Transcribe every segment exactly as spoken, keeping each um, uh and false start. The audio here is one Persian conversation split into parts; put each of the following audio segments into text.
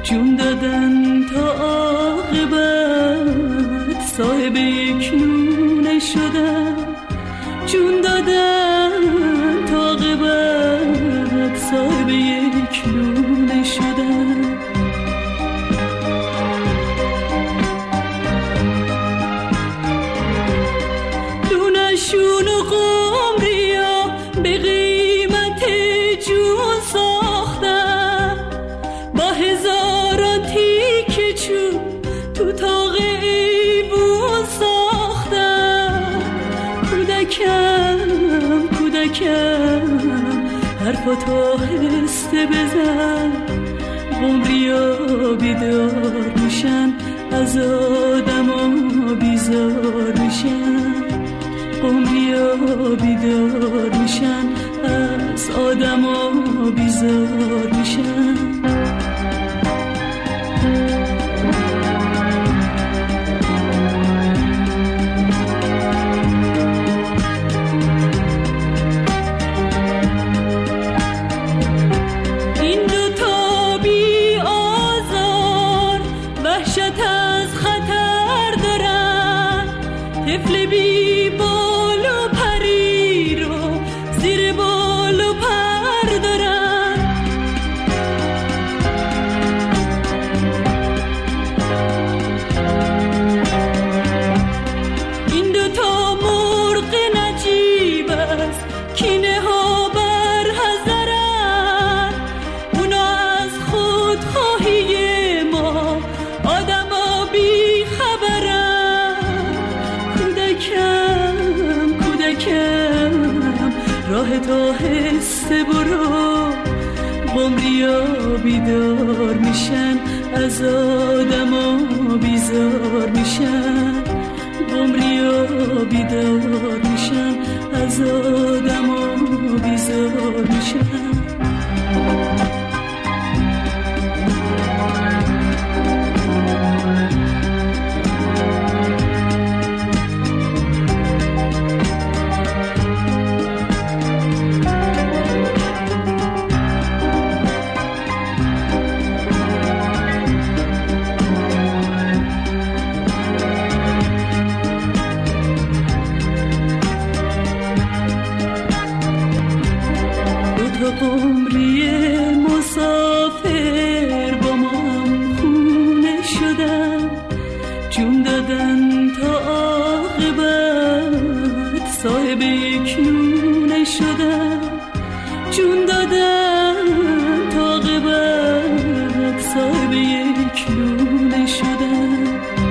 جون دادن تا عاقبت صاحب یک نونه شدن، جون دادن تا عاقبت صاحب یک نونه شدن. دونشون و قمریا به قیمت جون ساختن، با هزاران تیکه چوب تو تاق ایوون ساختن. کودکم کودکم حرفاتو آهسته بزن، قمریا بیدار میشن از آدما بیزار میشن، قمریا بیدار میشن از آدما بیزار میشن. این دوتا بی آزار وحشت از خطر دارن، طفل بی بال و پری رو زیر بال و پر دارن. این دوتا مرغ نجیب است کینه ها بر حذرن، اونا از خودخواهی ما آدما بی خبرن. کودکم کودکم راه تو هسته برو، قمریا بیدار میشن از آدما بیزار میشن، قمریا بیدار میشن از آدما بیزار میشن. قمری مسافر با ما هم خونه شدن، جون دادن تا عاقبت صاحب یک نونه شدن، جون دادن تا عاقبت صاحب یک نونه شدن.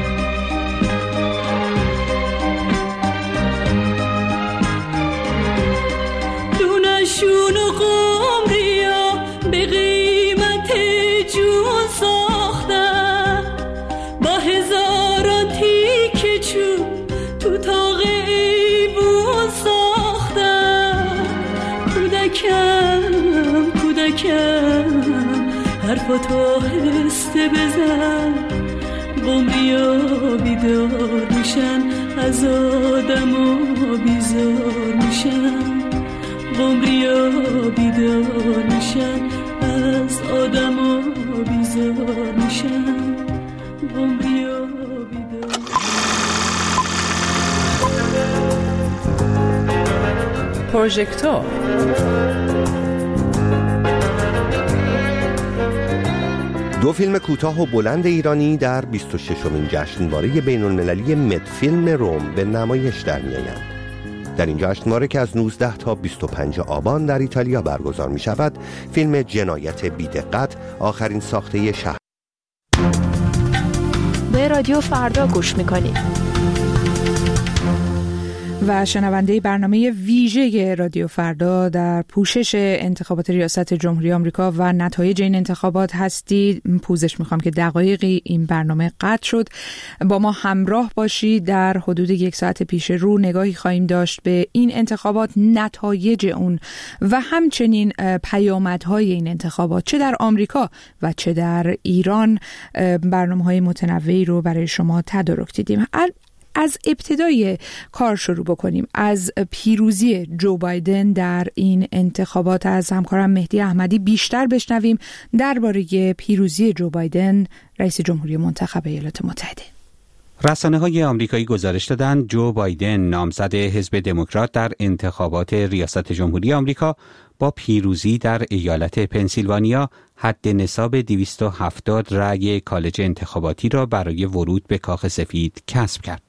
دونشون و قمریا به قیمت جون ساختن، با هزاران تیکه چوب تو تاق ایوون ساختن. کودکم کودکم حرفاتو آهسته بزن، قمریا بیدار میشن از آدما بیزار میشن، قمریا بیدار میشن از آدما بیزار میشن، قمریا بیدار. پروژکتور دو فیلم کوتاه و بلند ایرانی در بیست و ششمین جشنواره بین‌المللی مدفیلم روم به نمایش در می‌آیند. در این جشنواره که از نوزده تا بیست و پنج آبان در ایتالیا برگزار می شود، فیلم جنایت بی‌دقت آخرین ساخته شهر. به رادیو فردا گوش می‌کنید و شنونده برنامه ویژه رادیو فردا در پوشش انتخابات ریاست جمهوری آمریکا و نتایج این انتخابات هستید. پوزش میخوام که دقایقی این برنامه قطع شد. با ما همراه باشید. در حدود یک ساعت پیش رو نگاهی خواهیم داشت به این انتخابات، نتایج اون و همچنین پیامدهای این انتخابات چه در آمریکا و چه در ایران. برنامه‌های متنوعی رو برای شما تدارک دیدیم. از ابتدای کار شروع بکنیم، از پیروزی جو بایدن در این انتخابات از همکارم مهدی احمدی بیشتر بشنویم درباره پیروزی جو بایدن رئیس جمهوری منتخب ایالات متحده. رسانه‌های آمریکایی گزارش دادند جو بایدن نامزد حزب دموکرات در انتخابات ریاست جمهوری آمریکا با پیروزی در ایالت پنسیلوانیا حد نصاب دویست و هفتاد رأی کالج انتخاباتی را برای ورود به کاخ سفید کسب کرد.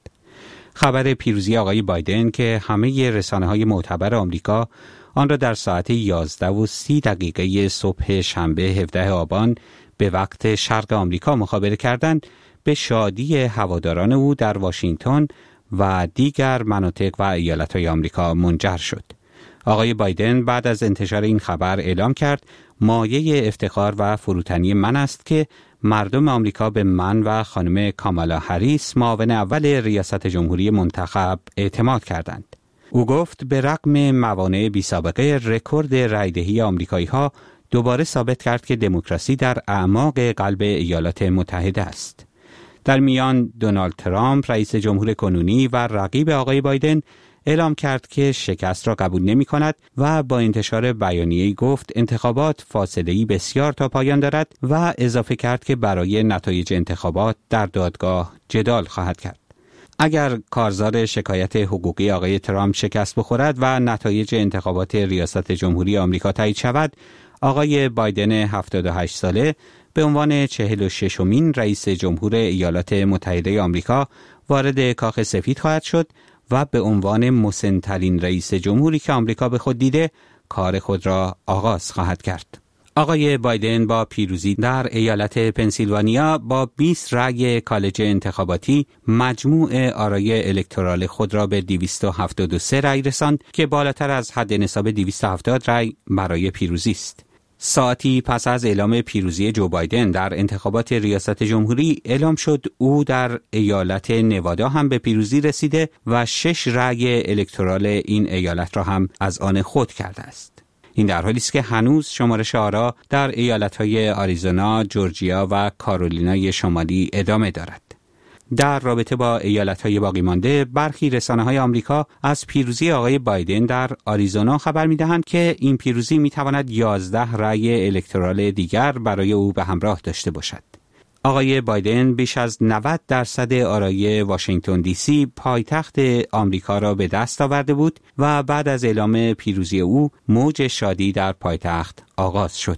خبر پیروزی آقای بایدن که همه رسانه‌های معتبر آمریکا آن را در ساعت یازده و سی دقیقه صبح شنبه هفدهم آبان به وقت شرق آمریکا مخابره کردند، به شادی هواداران او در واشنگتن و دیگر مناطق و ایالت‌های آمریکا منجر شد. آقای بایدن بعد از انتشار این خبر اعلام کرد مایه افتخار و فروتنی من است که مردم آمریکا به من و خانم کامالا هریس معاون اول ریاست جمهوری منتخب اعتماد کردند. او گفت به رغم موانع بی سابقه رکورد رایدهی آمریکایی‌ها دوباره ثابت کرد که دموکراسی در اعماق قلب ایالات متحده است. در میان دونالد ترامپ رئیس جمهور کنونی و رقیب آقای بایدن اعلام کرد که شکست را قبول نمی کند و با انتشار بیانیه‌ای گفت انتخابات فاصله‌ای بسیار تا پایان دارد و اضافه کرد که برای نتایج انتخابات در دادگاه جدال خواهد کرد. اگر کارزار شکایت حقوقی آقای ترامپ شکست بخورد و نتایج انتخابات ریاست جمهوری آمریکا تایید شود، آقای بایدن هفتاد و هشت ساله به عنوان چهل و ششمین رئیس جمهور ایالات متحده آمریکا وارد کاخ سفید خواهد شد و به عنوان مسن‌ترین رئیس جمهوری که آمریکا به خود دیده کار خود را آغاز خواهد کرد. آقای بایدن با پیروزی در ایالت پنسیلوانیا با بیست رأی کالج انتخاباتی مجموع آرای الکترال خود را به دویست و هفتاد و سه رأی رساند که بالاتر از حد نصاب دویست و هفتاد رأی برای پیروزی است. ساعتی پس از اعلام پیروزی جو بایدن در انتخابات ریاست جمهوری اعلام شد او در ایالت نوادا هم به پیروزی رسیده و شش رأی الکترال این ایالت را هم از آن خود کرده است. این در حالی است که هنوز شمارش آرا در ایالت‌های آریزونا، جورجیا و کارولینای شمالی ادامه دارد. در رابطه با ایالت‌های باقی مانده، برخی رسانه‌های آمریکا از پیروزی آقای بایدن در آریزونا خبر می‌دهند که این پیروزی می‌تواند یازده رأی الکترال دیگر برای او به همراه داشته باشد. آقای بایدن بیش از نود درصد آرای واشنگتن دی سی پایتخت آمریکا را به دست آورده بود و بعد از اعلام پیروزی او موج شادی در پایتخت آغاز شد.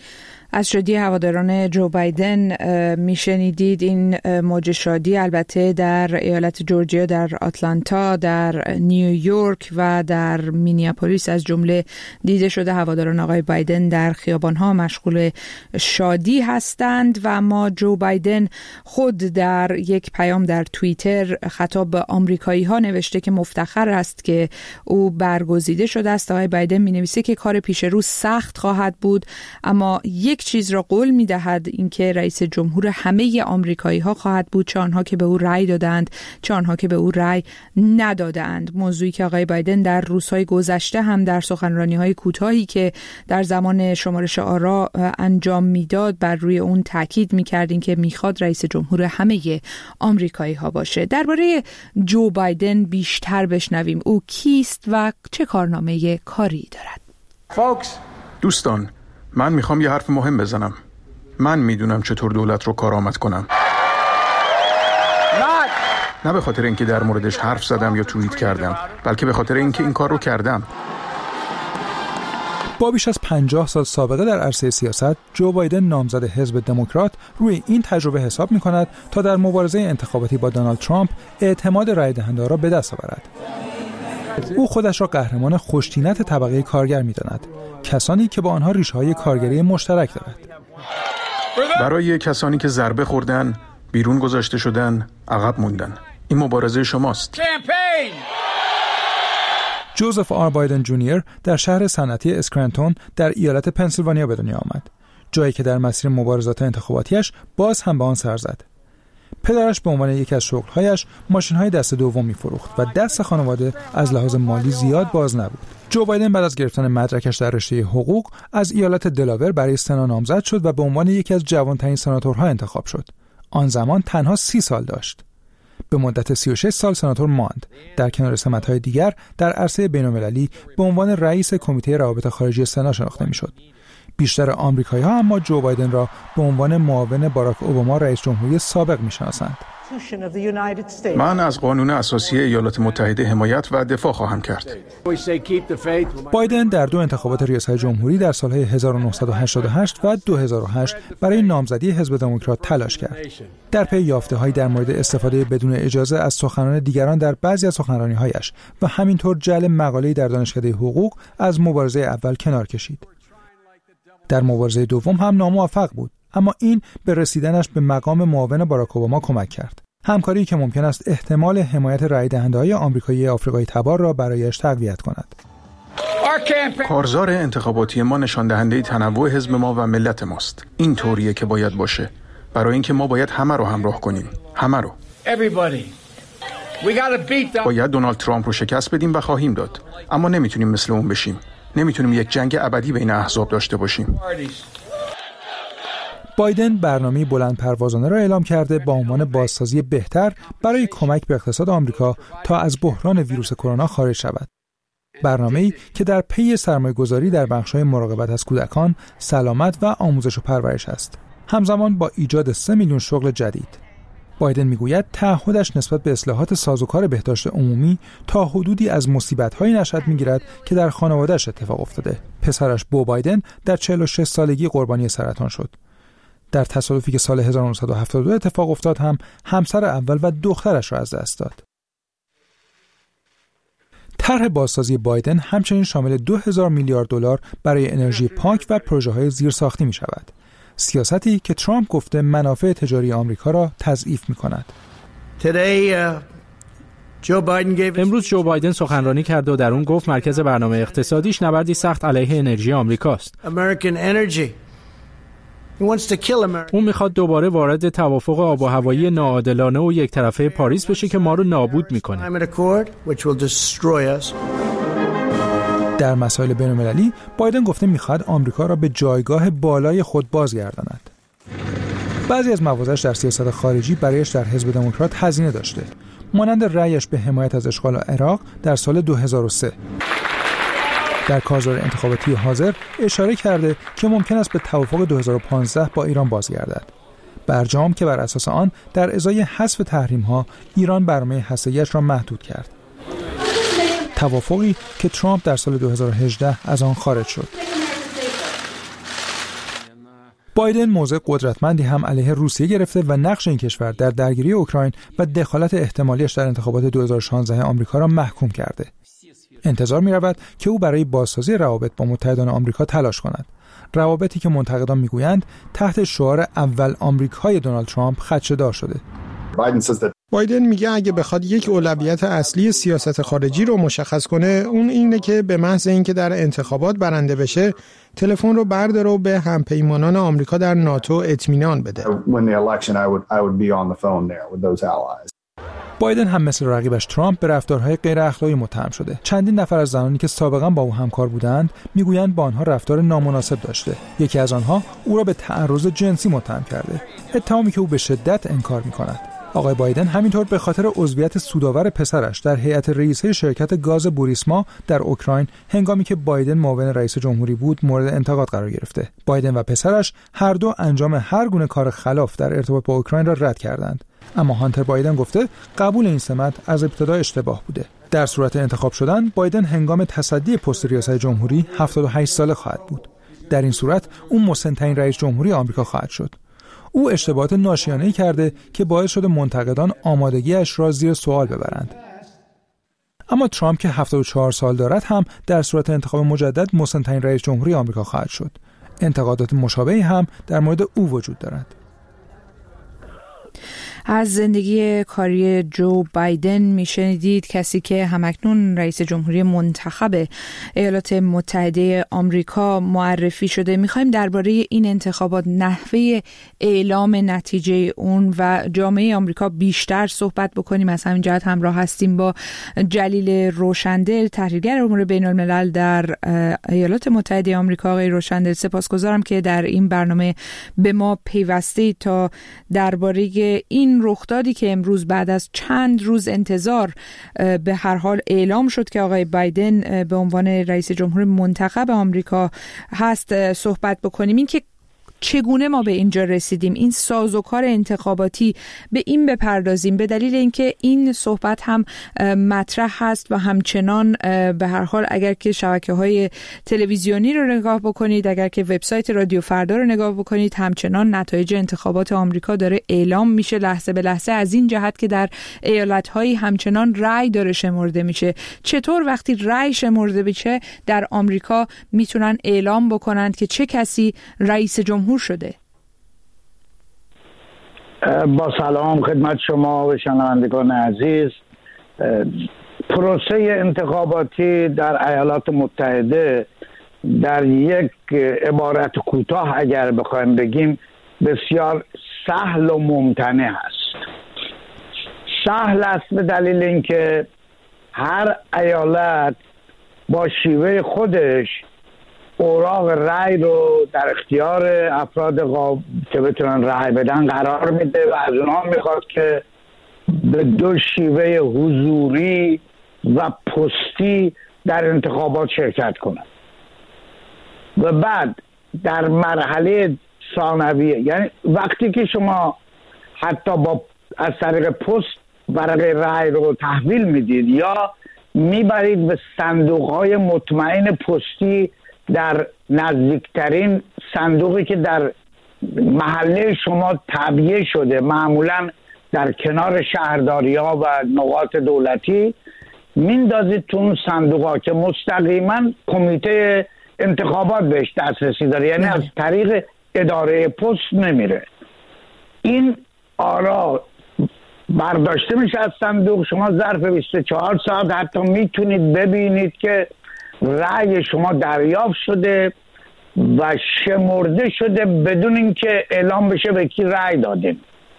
از شادی هواداران جو بایدن میشنیدید. این موج شادی البته در ایالت جورجیا، در آتلانتا، در نیویورک و در مینیاپولیس از جمله دیده شده. هواداران آقای بایدن در خیابان‌ها مشغول شادی هستند و ما جو بایدن خود در یک پیام در توییتر خطاب به آمریکایی‌ها نوشته که مفتخر است که او برگزیده شده است. آقای بایدن می‌نویسه که کار پیش رو سخت خواهد بود، اما یک چیز را قول می‌دهد، اینکه رئیس جمهور همه آمریکایی‌ها خواهد بود، چه آنها که به او رأی دادند چه آنها که به او رأی ندادند. موضوعی که آقای بایدن در روزهای گذشته هم در سخنرانی‌های کوتاهی که در زمان شمارش آرا انجام میداد بر روی اون تاکید می‌کرد، اینکه می‌خواد رئیس جمهور همه آمریکایی‌ها باشه. درباره جو بایدن بیشتر بشنویم. او کیست و چه کارنامه کاری دارد؟ Folks. دوستان، من میخوام یه حرف مهم بزنم. من میدونم چطور دولت رو کارآمد کنم. نه به خاطر اینکه در موردش حرف زدم یا توییت کردم، بلکه به خاطر اینکه این کار رو کردم. با بیش از پنجاه سال سابقه در عرصه سیاست، جو بایدن نامزد حزب دموکرات روی این تجربه حساب می‌کند تا در مبارزه انتخاباتی با دونالد ترامپ اعتماد رای دهنده‌ها را به دست آورد. او خودش را قهرمان خوش‌طینت طبقه کارگر می‌داند، کسانی که با آنها ریشه‌های کارگری مشترک دارد. برای کسانی که ضربه خوردن، بیرون گذاشته شدن، عقب موندن. این مبارزه شماست. جوزف آر بایدن جونیور در شهر صنعتی اسکرانتون در ایالت پنسیلوانیا به دنیا آمد، جایی که در مسیر مبارزات انتخاباتیش باز هم به آن سر زد. پدرش به عنوان یکی از شغل‌هایش ماشین‌های دست دوم می‌فروخت و دست خانواده از لحاظ مالی زیاد باز نبود. جو بایدن بعد از گرفتن مدرکش در رشته حقوق از ایالت دلاور برای سنا نامزد شد و به عنوان یکی از جوان‌ترین سناتورها انتخاب شد. آن زمان تنها سی سال داشت. به مدت سی و شش سال سناتور ماند. در کنار سمت‌های دیگر در عرصه بین‌المللی به عنوان رئیس کمیته روابط خارجی سنا شناخته می‌شد. بیشتر آمریکایی‌ها اما جو بایدن را به عنوان معاون باراک اوباما رئیس جمهوری سابق می‌شناسند. من از قانون اساسی ایالات متحده حمایت و دفاع خواهم کرد. بایدن در دو انتخابات ریاست جمهوری در سالهای هزار و نهصد و هشتاد و هشت و دو هزار و هشت برای نامزدی حزب دموکرات تلاش کرد. در پی یافته‌هایی در مورد استفاده بدون اجازه از سخنان دیگران در بعضی از سخنرانی‌هایش و همینطور جعل مقاله‌ای در دانشکده حقوق از مبارزه اول کنار کشید. در مبارزه دوم هم ناموفق بود، اما این به رسیدنش به مقام معاون باراک اوباما کمک کرد. همکاری که ممکن است احتمال حمایت رای دهنده‌های آمریکایی آفریقایی تبار را برایش تقویت کند. کارزار انتخاباتی ما نشان دهنده تنوع حزب ما و ملت ماست. این طوریه که باید باشه. برای اینکه ما باید همه رو همراه کنیم. همه رو. باید دونالد ترامپ رو شکست بدیم و خواهیم داد. اما نمیتونیم مثل اون بشیم. نمیتونیم یک جنگ ابدی بین احزاب داشته باشیم. بایدن برنامه بلند پروازانه را اعلام کرده با عنوان بازسازی بهتر برای کمک به اقتصاد آمریکا تا از بحران ویروس کرونا خارج شود. برنامه‌ای که در پی سرمایه‌گذاری در بخش‌های مراقبت از کودکان، سلامت و آموزش و پرورش است. همزمان با ایجاد سه میلیون شغل جدید. بایدن میگوید تعهدش نسبت به اصلاحات سازوکار بهداشت عمومی تا حدودی از مصیبت‌هایی نشأت می‌گیرد که در خانواده‌اش اتفاق افتاده. پسرش بو بایدن در چهل و شش سالگی قربانی سرطان شد. در تصادفی که سال هزار و نهصد و هفتاد و دو اتفاق افتاد هم همسر اول و دخترش را از دست داد. طرح بازسازی بایدن همچنین شامل دو هزار میلیارد دلار برای انرژی پاک و پروژه‌های زیرساختی می‌شود. سیاستی که ترامپ گفته منافع تجاری آمریکا را تضعیف می‌کند. امروز جو بایدن سخنرانی کرد و در اون گفت مرکز برنامه اقتصادیش نبردی سخت علیه انرژی آمریکاست. اون میخواد دوباره وارد توافق آب و هوایی ناعادلانه و یک طرفه پاریس بشه که ما رو نابود میکنه. در مسائل بین‌المللی بایدن گفته میخواد آمریکا را به جایگاه بالای خود بازگرداند. بعضی از موازش در سیاست خارجی برایش در حزب دموکرات هزینه داشته، مانند رأیش به حمایت از اشغال عراق در سال دو هزار و سه. در کارزار انتخاباتی حاضر اشاره کرده که ممکن است به توافق دو هزار و پانزده با ایران بازگردد. برجام که بر اساس آن در ازای حذف تحریم‌ها ایران برنامه هسته‌ایش را محدود کرد. توافقی که ترامپ در سال دو هزار و هجده از آن خارج شد. بایدن موضع قدرتمندی هم علیه روسیه گرفته و نقش این کشور در درگیری اوکراین و دخالت احتمالیش در انتخابات دو هزار و شانزده آمریکا را محکوم کرده. انتظار می رود که او برای بازسازی روابط با متحدان آمریکا تلاش کند. روابطی که منتقدان میگویند تحت شعار اول آمریکای دونالد ترامپ خدشه‌دار شده. بایدن میگه اگه بخواد یک اولویت اصلی سیاست خارجی رو مشخص کنه، اون اینه که به محض اینکه در انتخابات برنده بشه، تلفن رو برداره و به همپیمانان آمریکا در ناتو اطمینان بده. بایدن هم مثل رقیبش ترامپ به رفتارهای غیر اخلاقی متهم شده. چندین نفر از زنانی که سابقا با او همکار بودند میگویند با آنها رفتار نامناسب داشته. یکی از آنها او را به تعرض جنسی متهم کرده، اتهامی که او به شدت انکار می‌کند. آقای بایدن همینطور به خاطر عضویت سودآور پسرش در هیئت رئیسه شرکت گاز بوریسما در اوکراین هنگامی که بایدن معاون رئیس جمهوری بود مورد انتقاد قرار گرفته. بایدن و پسرش هر دو انجام هر گونه کار خلاف در ارتباط با اوکراین را رد کردند. اما هانتر بایدن گفته قبول این سمت از ابتدا اشتباه بوده. در صورت انتخاب شدن بایدن هنگام تصدی پست ریاست جمهوری هفتاد و هشت ساله خواهد بود. در این صورت اون مسن‌ترین رئیس جمهوری آمریکا خواهد شد. او اشتباهات ناشیانه‌ای کرده که باعث شده منتقدان آمادگیش را زیر سوال ببرند. اما ترامپ که هفتاد و چهار سال دارد هم در صورت انتخاب مجدد مسن‌ترین رئیس جمهوری آمریکا خواهد شد. انتقادات مشابهی هم در مورد او وجود دارد. از زندگی کاری جو بایدن میشنیدید، کسی که همکنون رئیس جمهوری منتخب ایالات متحده آمریکا معرفی شده. میخوایم درباره این انتخابات، نحوه اعلام نتیجه اون و جامعه آمریکا بیشتر صحبت بکنیم. از همین جهت همراه هستیم با جلیل روشندل، تحلیلگر امور بین الملل در ایالات متحده آمریکا. آقای روشندل، سپاسگزارم که در این برنامه به ما پیوسته تا درباره این این رخدادی که امروز بعد از چند روز انتظار به هر حال اعلام شد که آقای بایدن به عنوان رئیس جمهور منتخب آمریکا هست صحبت بکنیم. این که چگونه ما به اینجا رسیدیم، این سازوکار انتخاباتی، به این بپردازیم، به دلیل اینکه این صحبت هم مطرح هست و همچنان به هر حال اگر که شبکه‌های تلویزیونی رو نگاه بکنید، اگر که وبسایت رادیو فردا رو نگاه بکنید، همچنان نتایج انتخابات آمریکا داره اعلام میشه لحظه به لحظه، از این جهت که در ایالت‌هایی همچنان رأی داره شمرده میشه. چطور وقتی رأی شمرده میشه در آمریکا میتونن اعلام بکنند که چه کسی رئیس جمهور شده؟ با سلام خدمت شما و شنوندگان عزیز. پروسه انتخاباتی در ایالات متحده در یک عبارت کوتاه اگر بخوایم بگیم بسیار سهل و ممتنع است. سهل است به دلیل اینکه هر ایالت با شیوه خودش اوراق رأی رو در اختیار افراد قاب... که بتونن رأی بدن قرار میده و از اونها میخواد که به دو شیوه حضوری و پستی در انتخابات شرکت کنن و بعد در مرحله ثانویه، یعنی وقتی که شما حتی با از طریق پست ورقه رأی رو تحویل میدید یا میبرید به صندوق‌های مطمئن پستی در نزدیکترین صندوقی که در محله شما تعبیه شده، معمولا در کنار شهرداری‌ها و نقاط دولتی، میندازید تو اون صندوق‌ها که مستقیما کمیته انتخابات بهش دسترسی داره، یعنی از طریق اداره پست نمیره. این آرا برداشته میشه از صندوق، شما ظرف بیست و چهار ساعت حتی میتونید ببینید که رأی شما دریافت شده و شمرده شده بدون اینکه اعلام بشه به کی رأی دادیم.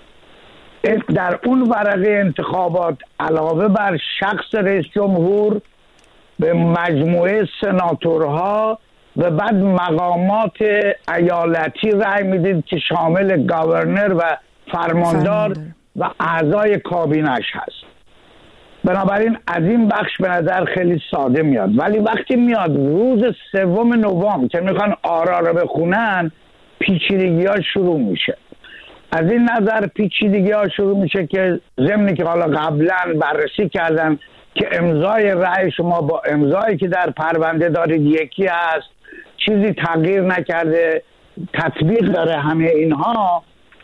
در اون ورقه انتخابات علاوه بر شخص رئیس جمهور به مجموعه سناتورها و بعد مقامات ایالتی رأی میدید که شامل گاورنر و فرماندار و اعضای کابینش هست. بنابراین از این بخش به نظر خیلی ساده میاد، ولی وقتی میاد روز سوم نوامبر که میخوان آرا رو بخونن، پیچیدگی ها شروع میشه. از این نظر پیچیدگی ها شروع میشه که ضمنی که حالا قبلا بررسی کردن که امضای رأی شما با امضایی که در پرونده دارید یکی هست، چیزی تغییر نکرده، تطبیق داره همه اینها.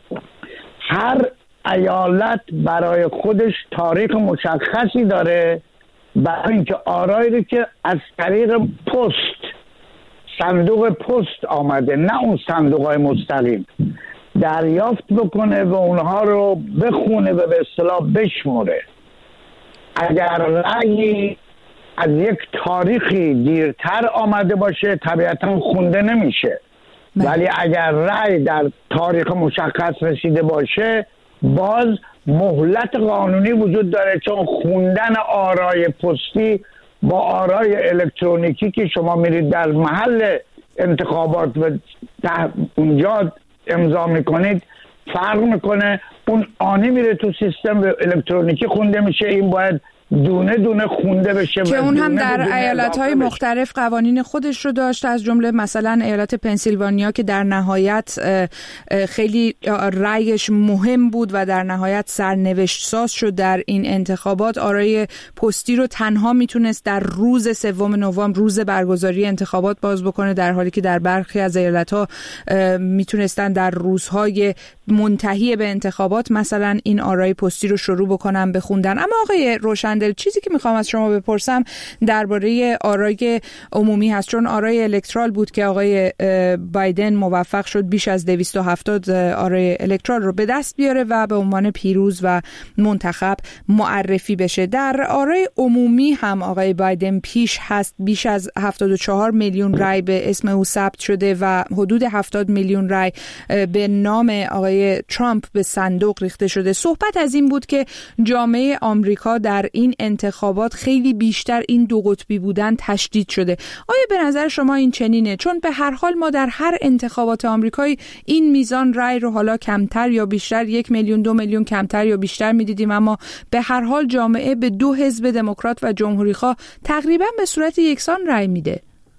هر ایالت برای خودش تاریخ مشخصی داره برای اینکه آرایی رو که از طریق پست، صندوق پست آمده، نه اون صندوق های مستقیم، دریافت بکنه و اونها رو بخونه و به اصطلاح بشموره. اگر رأی از یک تاریخی دیرتر آمده باشه طبیعتا خونده نمیشه، ولی اگر رأی در تاریخ مشخص رسیده باشه باز مهلت قانونی وجود داره، چون خوندن آرای پستی با آرای الکترونیکی که شما میرید در محل انتخابات و اونجا امضا میکنید فرق میکنه. اون آنی میره تو سیستم و الکترونیکی خونده میشه، این باید دونه دونه خونده بشه که اون هم در ایالت‌های مختلف قوانین خودش رو داشت، از جمله مثلا ایالت پنسیلوانیا که در نهایت خیلی رأیش مهم بود و در نهایت سرنوشت ساز شد در این انتخابات. آرای پستی رو تنها میتونست در روز سوم نوامبر، روز برگزاری انتخابات، باز بکنه، در حالی که در برخی از ایالت‌ها میتونستن در روزهای منتهی به انتخابات مثلا این آرای پستی رو شروع بکنن بخوندن. اما آقای روشندل، چیزی که میخوام از شما بپرسم درباره آرای عمومی هست، چون آرای الکترال بود که آقای بایدن موفق شد بیش از دویست و هفتاد آرای الکترال رو به دست بیاره و به عنوان پیروز و منتخب معرفی بشه. در آرای عمومی هم آقای بایدن پیش هست، بیش از هفتاد و چهار میلیون رای به اسم او ثبت شده و حدود هفتاد میلیون رای به نام آقای آقای ترامپ به صندوق ریخته شده. صحبت از این بود که جامعه آمریکا در این انتخابات خیلی بیشتر این دو قطبی بودن تشدید شده. آیا به نظر شما این چنینه؟ چون به هر حال ما در هر انتخابات آمریکایی این میزان رأی رو حالا کمتر یا بیشتر، یک میلیون دو میلیون کمتر یا بیشتر میدیدیم، اما به هر حال جامعه به دو حزب دموکرات و جمهوریخواه تقریبا به صورت یکسان رأی میده.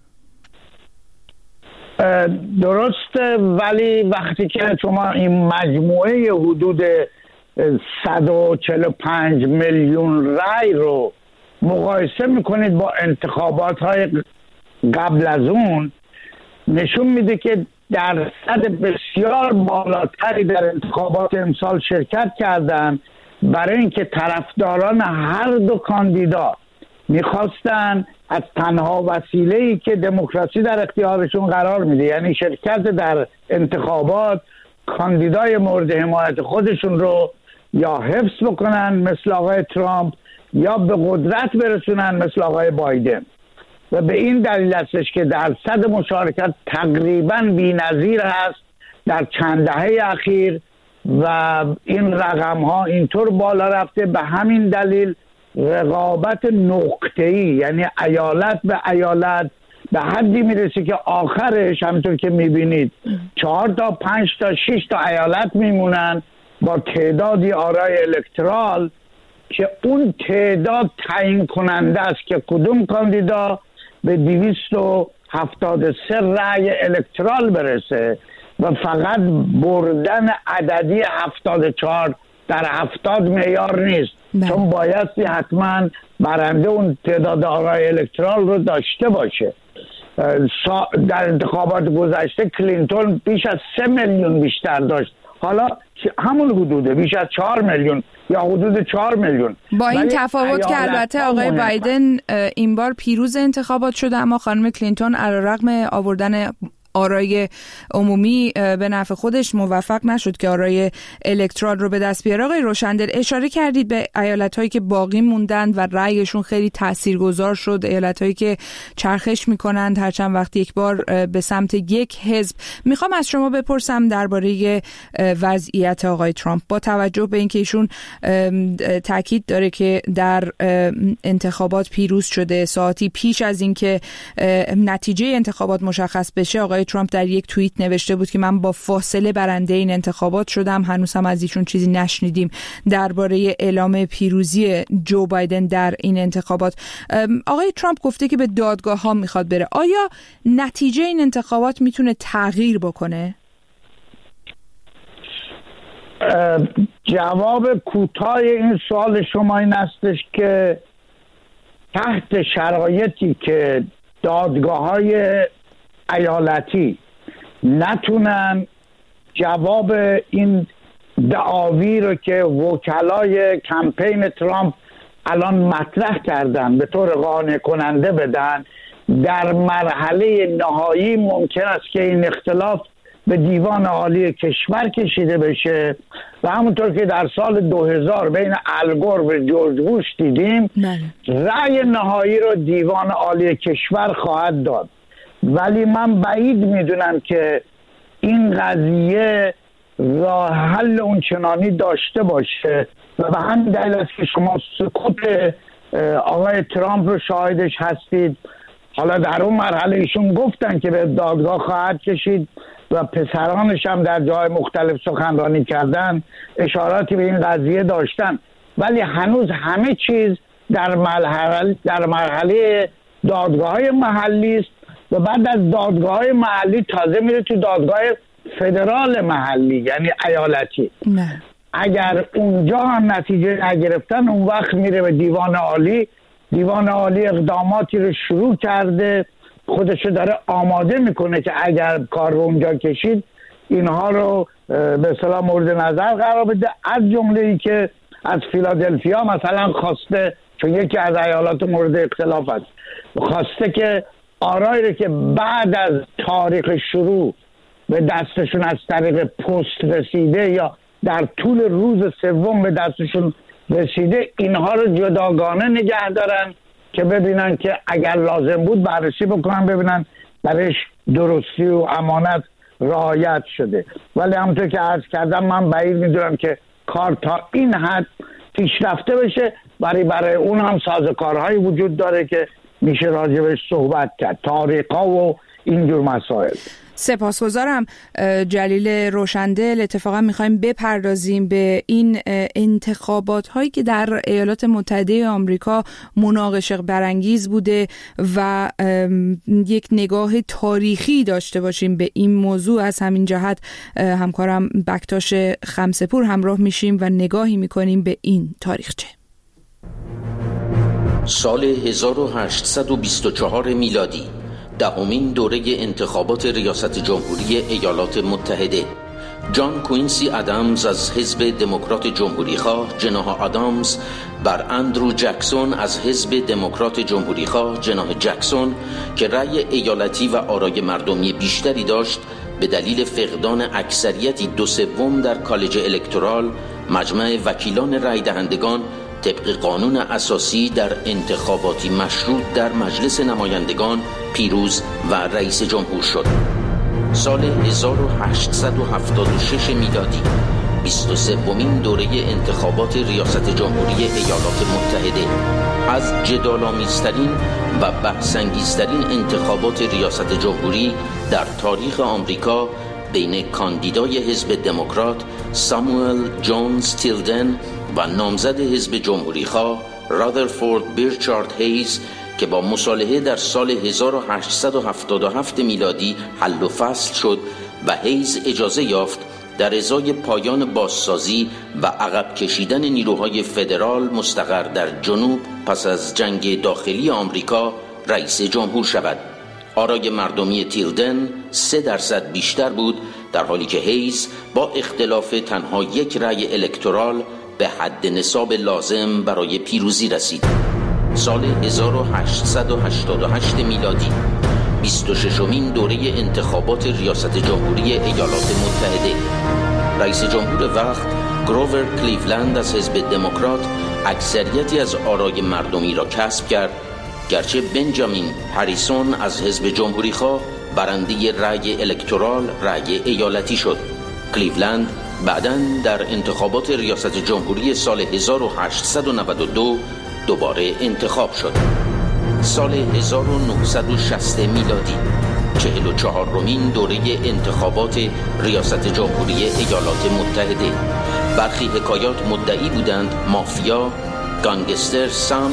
درسته، ولی وقتی که شما این مجموعه حدود صد و چهل و پنج میلیون رأی رو مقایسه میکنید با انتخابات های قبل از اون، نشون میده که درصد بسیار بالاتری در انتخابات امسال شرکت کردن، برای اینکه طرفداران هر دو کاندیدا میخواستن از تنها وسیله‌ای که دموکراسی در اختیارشون قرار میده، یعنی شرکت در انتخابات، کاندیدای مورد حمایت خودشون رو یا حفظ بکنن مثل آقای ترامپ یا به قدرت برسونن مثل آقای بایدن. و به این دلیل هستش که درصد مشارکت تقریباً بی‌نظیر هست در چند دهه اخیر و این رقم ها اینطور بالا رفته. به همین دلیل رقابت نقطه‌ای، یعنی ایالت به ایالت، به حدی میرسه که آخرش همونطور که میبینید چهار تا پنج تا شش تا ایالت میمونن با تعدادی آرای الکترال که اون تعداد تعیین کننده است که کدوم کاندیدا به دویست و هفتاد و سه رأی الکترال برسه و فقط بردن عددی هفتاد و چهار در هفتاد معیار نیست، چون بایستی حتما برنده اون تعداد آرای الکترال رو داشته باشه. در انتخابات گذشته کلینتون بیش از سه میلیون بیشتر داشت، حالا همون حدوده، بیش از چهار میلیون یا حدود چهار میلیون. با این تفاوت که البته آقای بایدن این بار پیروز انتخابات شده، اما خانم کلینتون علیرغم آوردن آرای عمومی به نفع خودش موفق نشد که آرای الکترال رو به دست بیاره. آقای روشندل، اشاره کردید به ایالت‌هایی که باقی موندند و رأیشون خیلی تاثیرگذار شد، ایالت‌هایی که چرخش می‌کنند هر چند وقت یک بار به سمت یک حزب. میخوام از شما بپرسم درباره وضعیت آقای ترامپ با توجه به اینکه ایشون تاکید داره که در انتخابات پیروز شده. ساعتی پیش از اینکه نتیجه انتخابات مشخص بشه، آقای ترامپ در یک توییت نوشته بود که من با فاصله برنده این انتخابات شدم. هنوز هم از ایشون چیزی نشنیدیم درباره اعلام پیروزی جو بایدن در این انتخابات. آقای ترامپ گفته که به دادگاه ها میخواد بره. آیا نتیجه این انتخابات میتونه تغییر بکنه؟ جواب کوتاه این سوال شما این استش که تحت شرایطی که دادگاه‌های ایالتی نتونن جواب این دعاوی رو که وکلای کمپین ترامپ الان مطرح کردن به طور قانع کننده بدن، در مرحله نهایی ممکن است که این اختلاف به دیوان عالی کشور کشیده بشه و همونطور که در سال دو هزار بین الگور و جورج بوش دیدیم، رأی نهایی رو دیوان عالی کشور خواهد داد. ولی من بعید میدونم که این قضیه راه حل اونچنانی داشته باشه و به همین دلیل است که شما سکوت آقای ترامپ رو شاهدش هستید. حالا در اون مرحله ایشون گفتن که به دادگاه خواهد کشید و پسرانش هم در جای مختلف سخنرانی کردن، اشاراتی به این قضیه داشتن، ولی هنوز همه چیز در مرحله در مرحله دادگاه‌های محلی است و بعد از دادگاه‌های محلی تازه میره تو دادگاه فدرال محلی، یعنی ایالتی. نه. اگر اونجا هم نتیجه نگرفتن، اون وقت میره به دیوان عالی. دیوان عالی اقداماتی رو شروع کرده، خودشو داره آماده میکنه که اگر کار رو اونجا کشید اینها رو به اصطلاح مورد نظر قرار بده. از جمله ای که از فیلادلفیا مثلا خواسته، چون یکی از ایالات مورد اختلاف است، خواسته که آرایی رو که بعد از تاریخ شروع به دستشون از طریق پست رسیده یا در طول روز سوم به دستشون رسیده، اینها رو جداگانه نگه دارن که ببینن که اگر لازم بود بررسی بکنن، ببینن برش درستی و امانت رعایت شده. ولی همونطور که عرض کردم من بعید میدونم که کار تا این حد پیشرفته بشه. برای برای اون هم سازوکارهایی وجود داره که میشه راجبش صحبت کرد، تاریخ‌ها و اینجور مسائل. سپاسگزارم جلیل روشندل. اتفاقا میخوایم بپردازیم به این انتخابات هایی که در ایالات متحده آمریکا مناقشه برانگیز بوده و یک نگاه تاریخی داشته باشیم به این موضوع. از همین جهت همکارم بکتاش خمسپور همراه میشیم و نگاهی میکنیم به این تاریخچه. سال هزار و هشتصد و بیست و چهار میلادی، دهمین دوره انتخابات ریاست جمهوری ایالات متحده. جان کوینسی آدامز از حزب دموکرات جمهوری‌خواه، جناح آدامز بر اندرو جکسون از حزب دموکرات جمهوری‌خواه، جناح جکسون که رأی ایالتی و آرای مردمی بیشتری داشت، به دلیل فقدان اکثریتی دو سوم در کالج الکترال، مجمع وکیلان رأی دهندگان طبق قانون اساسی در انتخاباتی مشروط در مجلس نمایندگان پیروز و رئیس جمهور شد. سال هزار و هشتصد و هفتاد و شش میلادی، بیست و سومین دوره انتخابات ریاست جمهوری ایالات متحده، از جدال‌آمیزترین و بحث‌انگیزترین انتخابات ریاست جمهوری در تاریخ آمریکا بین کاندیدای حزب دموکرات ساموئل جونز تیلدن و نامزد حزب جمهوری‌خواه رادرفورد بیرچارد هیز که با مصالحه در سال هزار و هشتصد و هفتاد و هفت میلادی حل و فصل شد و هیز اجازه یافت در ازای پایان بازسازی و عقب کشیدن نیروهای فدرال مستقر در جنوب پس از جنگ داخلی آمریکا رئیس جمهور شود. آرای مردمی تیلدن سه درصد بیشتر بود، در حالی که هیز با اختلاف تنها یک رأی الکترال به حد نصاب لازم برای پیروزی رسید. سال هزار و هشتصد و هشتاد و هشت میلادی، بیست و ششمین دوره انتخابات ریاست جمهوری ایالات متحده. رئیس جمهور وقت گروور کلیولند از حزب دموکرات اکثریتی از آرای مردمی را کسب کرد، گرچه بنجامین هریسون از حزب جمهوری‌خواه برنده رأی الکترال رأی ایالتی شد. کلیولند بعداً در انتخابات ریاست جمهوری سال هزار و هشتصد و نود و دو دوباره انتخاب شد. سال هزار و نهصد و شصت میلادی، چهل و چهارمین دوره انتخابات ریاست جمهوری ایالات متحده. برخی حکایات مدعی بودند مافیا، گانگستر سام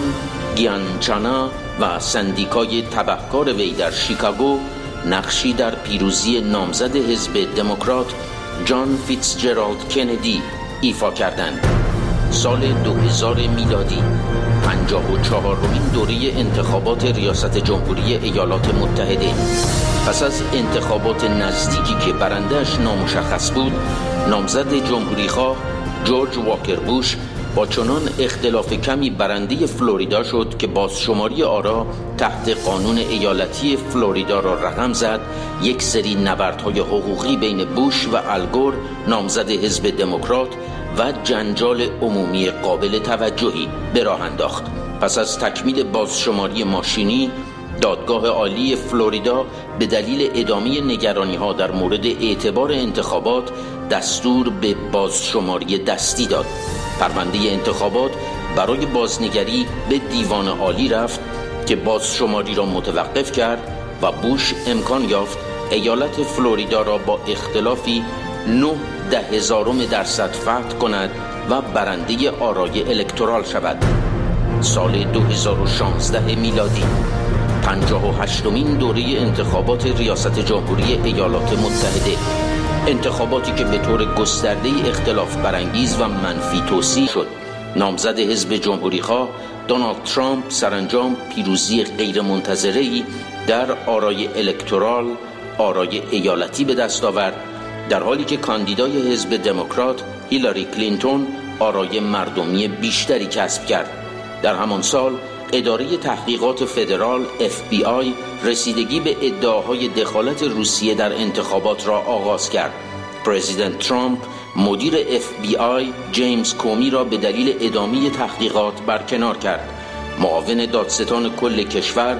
گیانچانا و سندیکای تبهکار وی در شیکاگو نقشی در پیروزی نامزد حزب دموکرات جان فیتزجرالد کندی ایفا کردند. سال دو هزار میلادی، پنجاه و چهارمین دوره انتخابات ریاست جمهوری ایالات متحده. پس از انتخابات نزدیکی که برنده‌اش نامشخص بود، نامزد جمهوری‌خواه جورج واکر بوش با چنان اختلاف کمی برنده فلوریدا شد که بازشماری آرا تحت قانون ایالتی فلوریدا را رقم زد. یک سری نبردهای حقوقی بین بوش و الگور نامزد حزب دموکرات و جنجال عمومی قابل توجهی به راه انداخت. پس از تکمیل بازشماری ماشینی، دادگاه عالی فلوریدا به دلیل ادامه نگرانی‌ها در مورد اعتبار انتخابات دستور به بازشماری دستی داد. پرونده انتخابات برای بازنگری به دیوان عالی رفت که بازشماری را متوقف کرد و بوش امکان یافت ایالت فلوریدا را با اختلافی نه ده هزارم درصد فتح کند و برنده آرای الکترال شود. سال دو هزار و شانزده میلادی، پنجاه و هشتمین دوره انتخابات ریاست جمهوری ایالات متحده. انتخاباتی که به طور گسترده‌ای اختلاف برانگیز و منفی توصیف شد. نامزد حزب جمهوری‌خواه دونالد ترامپ سرانجام پیروزی غیرمنتظره‌ای در آرای الکترال، آرای ایالتی به دست آورد، در حالی که کاندیدای حزب دموکرات هیلاری کلینتون آرای مردمی بیشتری کسب کرد. در همان سال اداره تحقیقات فدرال اف بی آی رسیدگی به ادعاهای دخالت روسیه در انتخابات را آغاز کرد. پرزیدنت ترامپ مدیر اف بی آی جیمز کومی را به دلیل ادامه تحقیقات برکنار کرد. معاون دادستان کل کشور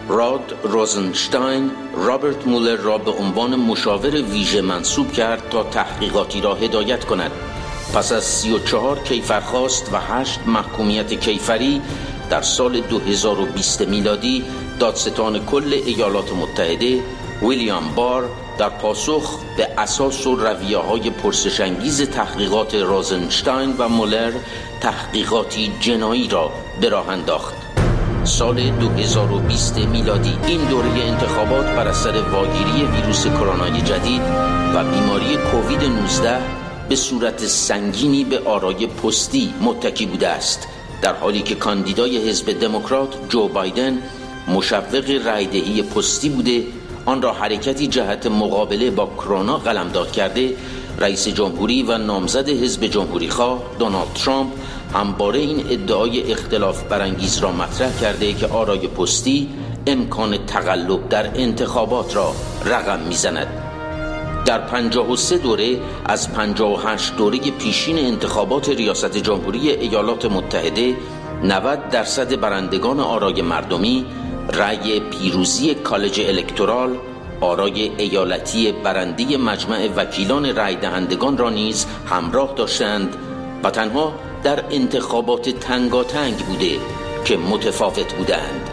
راد روزنشتاین رابرت مولر را به عنوان مشاور ویژه منصوب کرد تا تحقیقاتی را هدایت کند. پس از سی و چهار کیفرخواست و هشت محکومیت کیفری در سال دو هزار و بیست میلادی، دادستان کل ایالات متحده ویلیام بار در پاسخ به اساس و رویه‌های پرسش‌انگیز تحقیقات روزنشتاین و مولر تحقیقاتی جنایی را به راه انداخت. سال دو هزار و بیست میلادی این دوره انتخابات بر اثر واگیری ویروس کرونای جدید و بیماری کووید نوزده به صورت سنگینی به آرای پستی متکی بوده است، در حالی که کاندیدای حزب دموکرات جو بایدن مشوق رایدهی پستی بوده آن را حرکتی جهت مقابله با کرونا قلمداد کرده. رئیس جمهوری و نامزد حزب جمهوری خواه دونالد ترامپ همواره این ادعای اختلاف برانگیز را مطرح کرده که آرای پستی امکان تقلب در انتخابات را رقم میزند. در پنجاه و سه دوره از پنجاه و هشت دوره پیشین انتخابات ریاست جمهوری ایالات متحده، نود درصد برندگان آرای مردمی رأی پیروزی کالج الکتورال، آرای ایالتی برنده مجمع وکیلان رأی دهندگان را نیز همراه داشتند و تنها در انتخابات تنگاتنگ بوده که متفاوت بودند.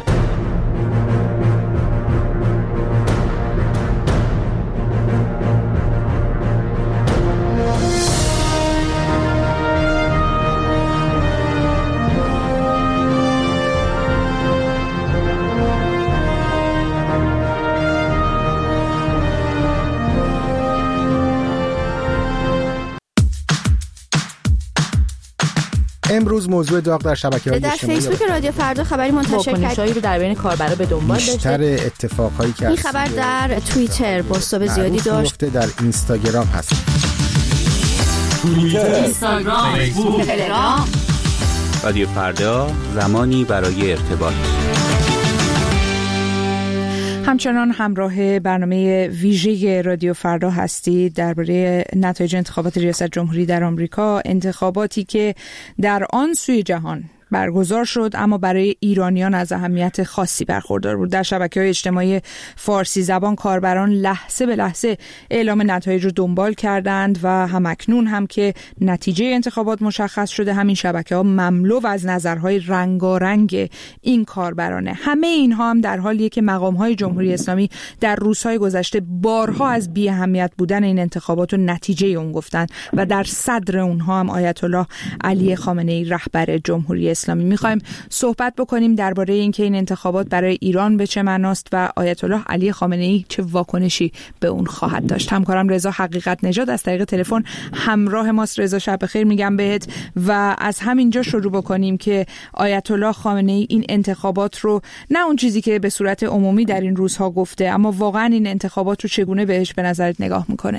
امروز موضوع داغ در شبکه‌های اجتماعی در فیسبوک رادیو فردا خبری منتشر کرد رو در بین کاربرا به دنبال داشته. بیشتر اتفاقایی که این خبر در توییتر پست‌های زیادی داشت. در اینستاگرام هست. توییتر، اینستاگرام، فیسبوک، تلگرام. رادیو فردا، زمانی برای ارتباط. همچنان همراه برنامه ویژه رادیو فردا هستید درباره نتایج انتخابات ریاست جمهوری در آمریکا، انتخاباتی که در آن سوی جهان برگزار شد اما برای ایرانیان از اهمیت خاصی برخوردار بود. در شبکه‌های اجتماعی فارسی زبان کاربران لحظه به لحظه اعلام نتایج رو دنبال کردند و همکنون هم که نتیجه انتخابات مشخص شده، همین شبکه‌ها مملو از نظرهای رنگارنگ این کاربرانه. همه اینها هم در حالیه که مقام‌های جمهوری اسلامی در روزهای گذشته بارها از بی اهمیت بودن این انتخابات و نتیجه اون گفتند و در صدر اونها هم آیت الله علی خامنه‌ای رهبر جمهوری اسلامی. میخوایم صحبت بکنیم درباره اینکه این انتخابات برای ایران به چه معناست و آیت الله علی خامنه‌ای چه واکنشی به اون خواهد داشت. همکارم رضا حقیقت نژاد از طریق تلفن همراه ماست. رضا شب بخیر میگم بهت و از همینجا شروع بکنیم که آیت الله خامنه‌ای این انتخابات رو، نه اون چیزی که به صورت عمومی در این روزها گفته، اما واقعا این انتخابات رو چگونه بهش به نظرت نگاه میکنه؟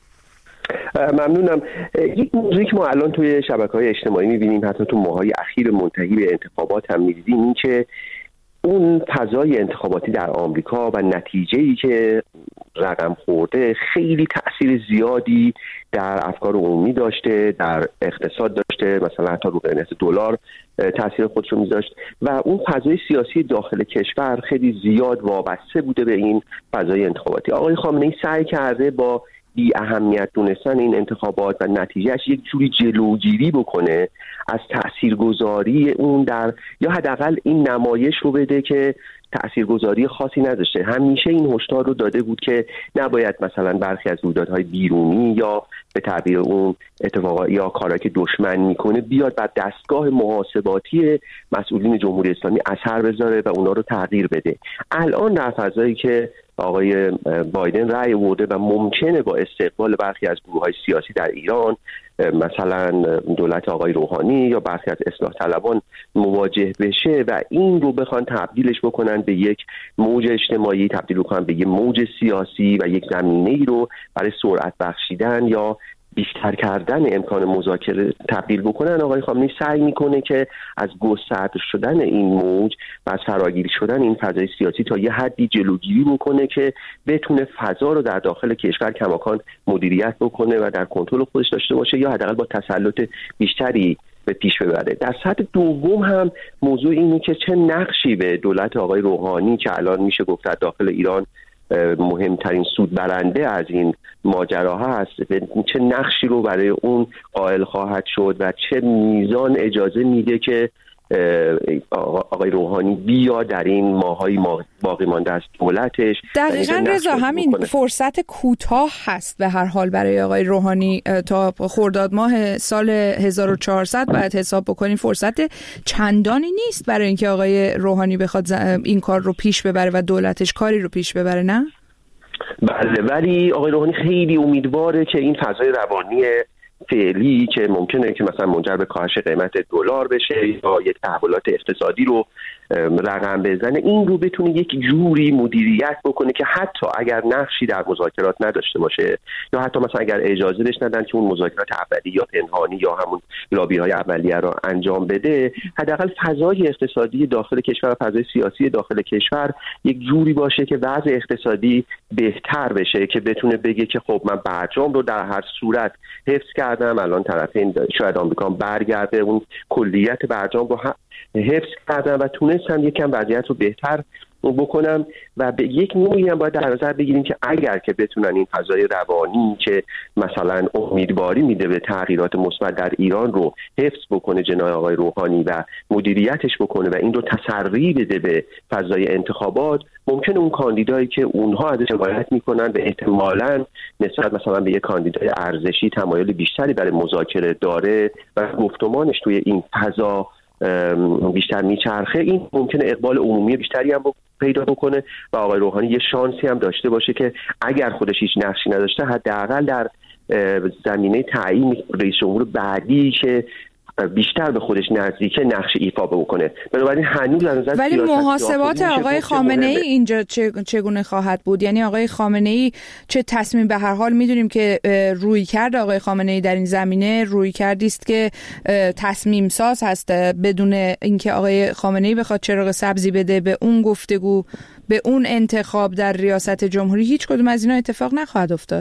ممنونم. یک موضوعی که ما الان توی شبکه‌های اجتماعی می‌بینیم، حتی تو ماهای اخیر منتهی به انتخابات هم می‌دیدیم، این که اون فضای انتخاباتی در آمریکا و نتیجه‌ای که رقم خورده خیلی تأثیر زیادی در افکار عمومی داشته، در اقتصاد داشته، مثلا حتی رو قیمت دلار تأثیر خودش رو می‌ذاشت و اون فضای سیاسی داخل کشور خیلی زیاد وابسته بوده به این فضای انتخاباتی. آقای خامنه‌ای سعی کرده با بی اهمیت دونستن این انتخابات و نتیجهش یک جوری جلوگیری بکنه از تاثیرگذاری اون در، یا حداقل این نمایش رو بده که تاثیرگذاری خاصی نداشته. همیشه این هشدار رو داده بود که نباید مثلا برخی از رویدادهای بیرونی یا به تعبیر اون اتفاقات یا کارهایی که دشمن میکنه بیاد بر دستگاه محاسباتی مسئولین جمهوری اسلامی اثر بذاره و اونا رو تغییر بده. الان در فضایی که آقای بایدن رأی آورده و ممکنه با استقبال برخی از گروه‌های سیاسی در ایران، مثلا دولت آقای روحانی یا برخی از اصلاح طلبان مواجه بشه و این رو بخوان تبدیلش بکنن به یک موج اجتماعی، تبدیل بکنن به یک موج سیاسی و یک زمینه‌ای رو برای سرعت بخشیدن یا بیشتر کردن امکان مذاکره تبدیل بکنن، آقای خامنه‌ای سعی میکنه که از گسترده شدن این موج و از فراگیری شدن این فضای سیاسی تا یه حدی جلوگیری بکنه که بتونه فضا رو در داخل کشور کماکان مدیریت بکنه و در کنترل خودش داشته باشه یا حداقل با تسلط بیشتری به پیش ببره. در سطح دوم هم موضوع اینه که چه نقشی به دولت آقای روحانی که الان میشه گفت داخل ایران مهمترین سود برنده از این ماجرا هست، چه نقشی رو برای اون قائل خواهد شد و چه میزان اجازه میده که آقای روحانی بیا در این ماهای باقی مانده از دولتش. دقیقاً رضا، همین فرصت کوتاه هست به هر حال برای آقای روحانی تا خرداد ماه سال هزار و چهارصد باید حساب بکنیم، فرصت چندانی نیست برای اینکه آقای روحانی بخواد این کار رو پیش ببره و دولتش کاری رو پیش ببره، نه؟ بله، ولی آقای روحانی خیلی امیدواره که این فضای روانی فعلی که ممکنه که مثلا منجر به کاهش قیمت دلار بشه یا یک تحولات اقتصادی رو رقم بزنه، این رو بتونه یک جوری مدیریت بکنه که حتی اگر نقشی در مذاکرات نداشته باشه یا حتی مثلا اگر اجازه بهش ندن که اون مذاکرات اولیه یا پنهانی یا همون لابی‌های اولیه رو انجام بده، حداقل فضای اقتصادی داخل کشور و فضای سیاسی داخل کشور یک جوری باشه که وضع اقتصادی بهتر بشه، که بتونه بگه که خب من برجام رو در هر صورت حفظ کردم، الان طرفین شاید آمریکا برگرده اون کلیت برجام رو حفظ کردم و تونستم یکم وضعیت رو بهتر بکنم. و به یک نوعی هم باید در نظر بگیریم که اگر که بتونن این فضای روانی که مثلا امیدواری میده به تغییرات مثبت در ایران رو حفظ بکنه جناب آقای روحانی و مدیریتش بکنه و این رو تسری بده به فضای انتخابات، ممکنه اون کاندیدایی که اونها ازش حمایت میکنن به احتمالاً نسبت مثلا به یک کاندیدای ارزشی تمایل بیشتری برای مذاکره داره و گفتمانش توی این فضا بیشتر میچرخه، این ممکنه اقبال عمومی بیشتری هم پیدا بکنه و آقای روحانی یه شانسی هم داشته باشه که اگر خودش هیچ نقشی نداشته حداقل در زمینه تعیین رئیس جمهور بعدی که بیشتر به خودش نزدیکه نقش ایفا بکنه. بنابراین هنوز از نظر ولی محاسبات آقای خامنه ای اینجا چگونه خواهد بود؟ یعنی آقای خامنه ای چه تصمیم، به هر حال میدونیم که روی کرد آقای خامنه ای در این زمینه روی کردی است که تصمیم ساز هست، بدون اینکه آقای خامنه ای بخواد چراغ سبزی بده به اون گفتگو، به اون انتخاب در ریاست جمهوری، هیچ کدوم از اینا اتفاق نخواهد افتاد.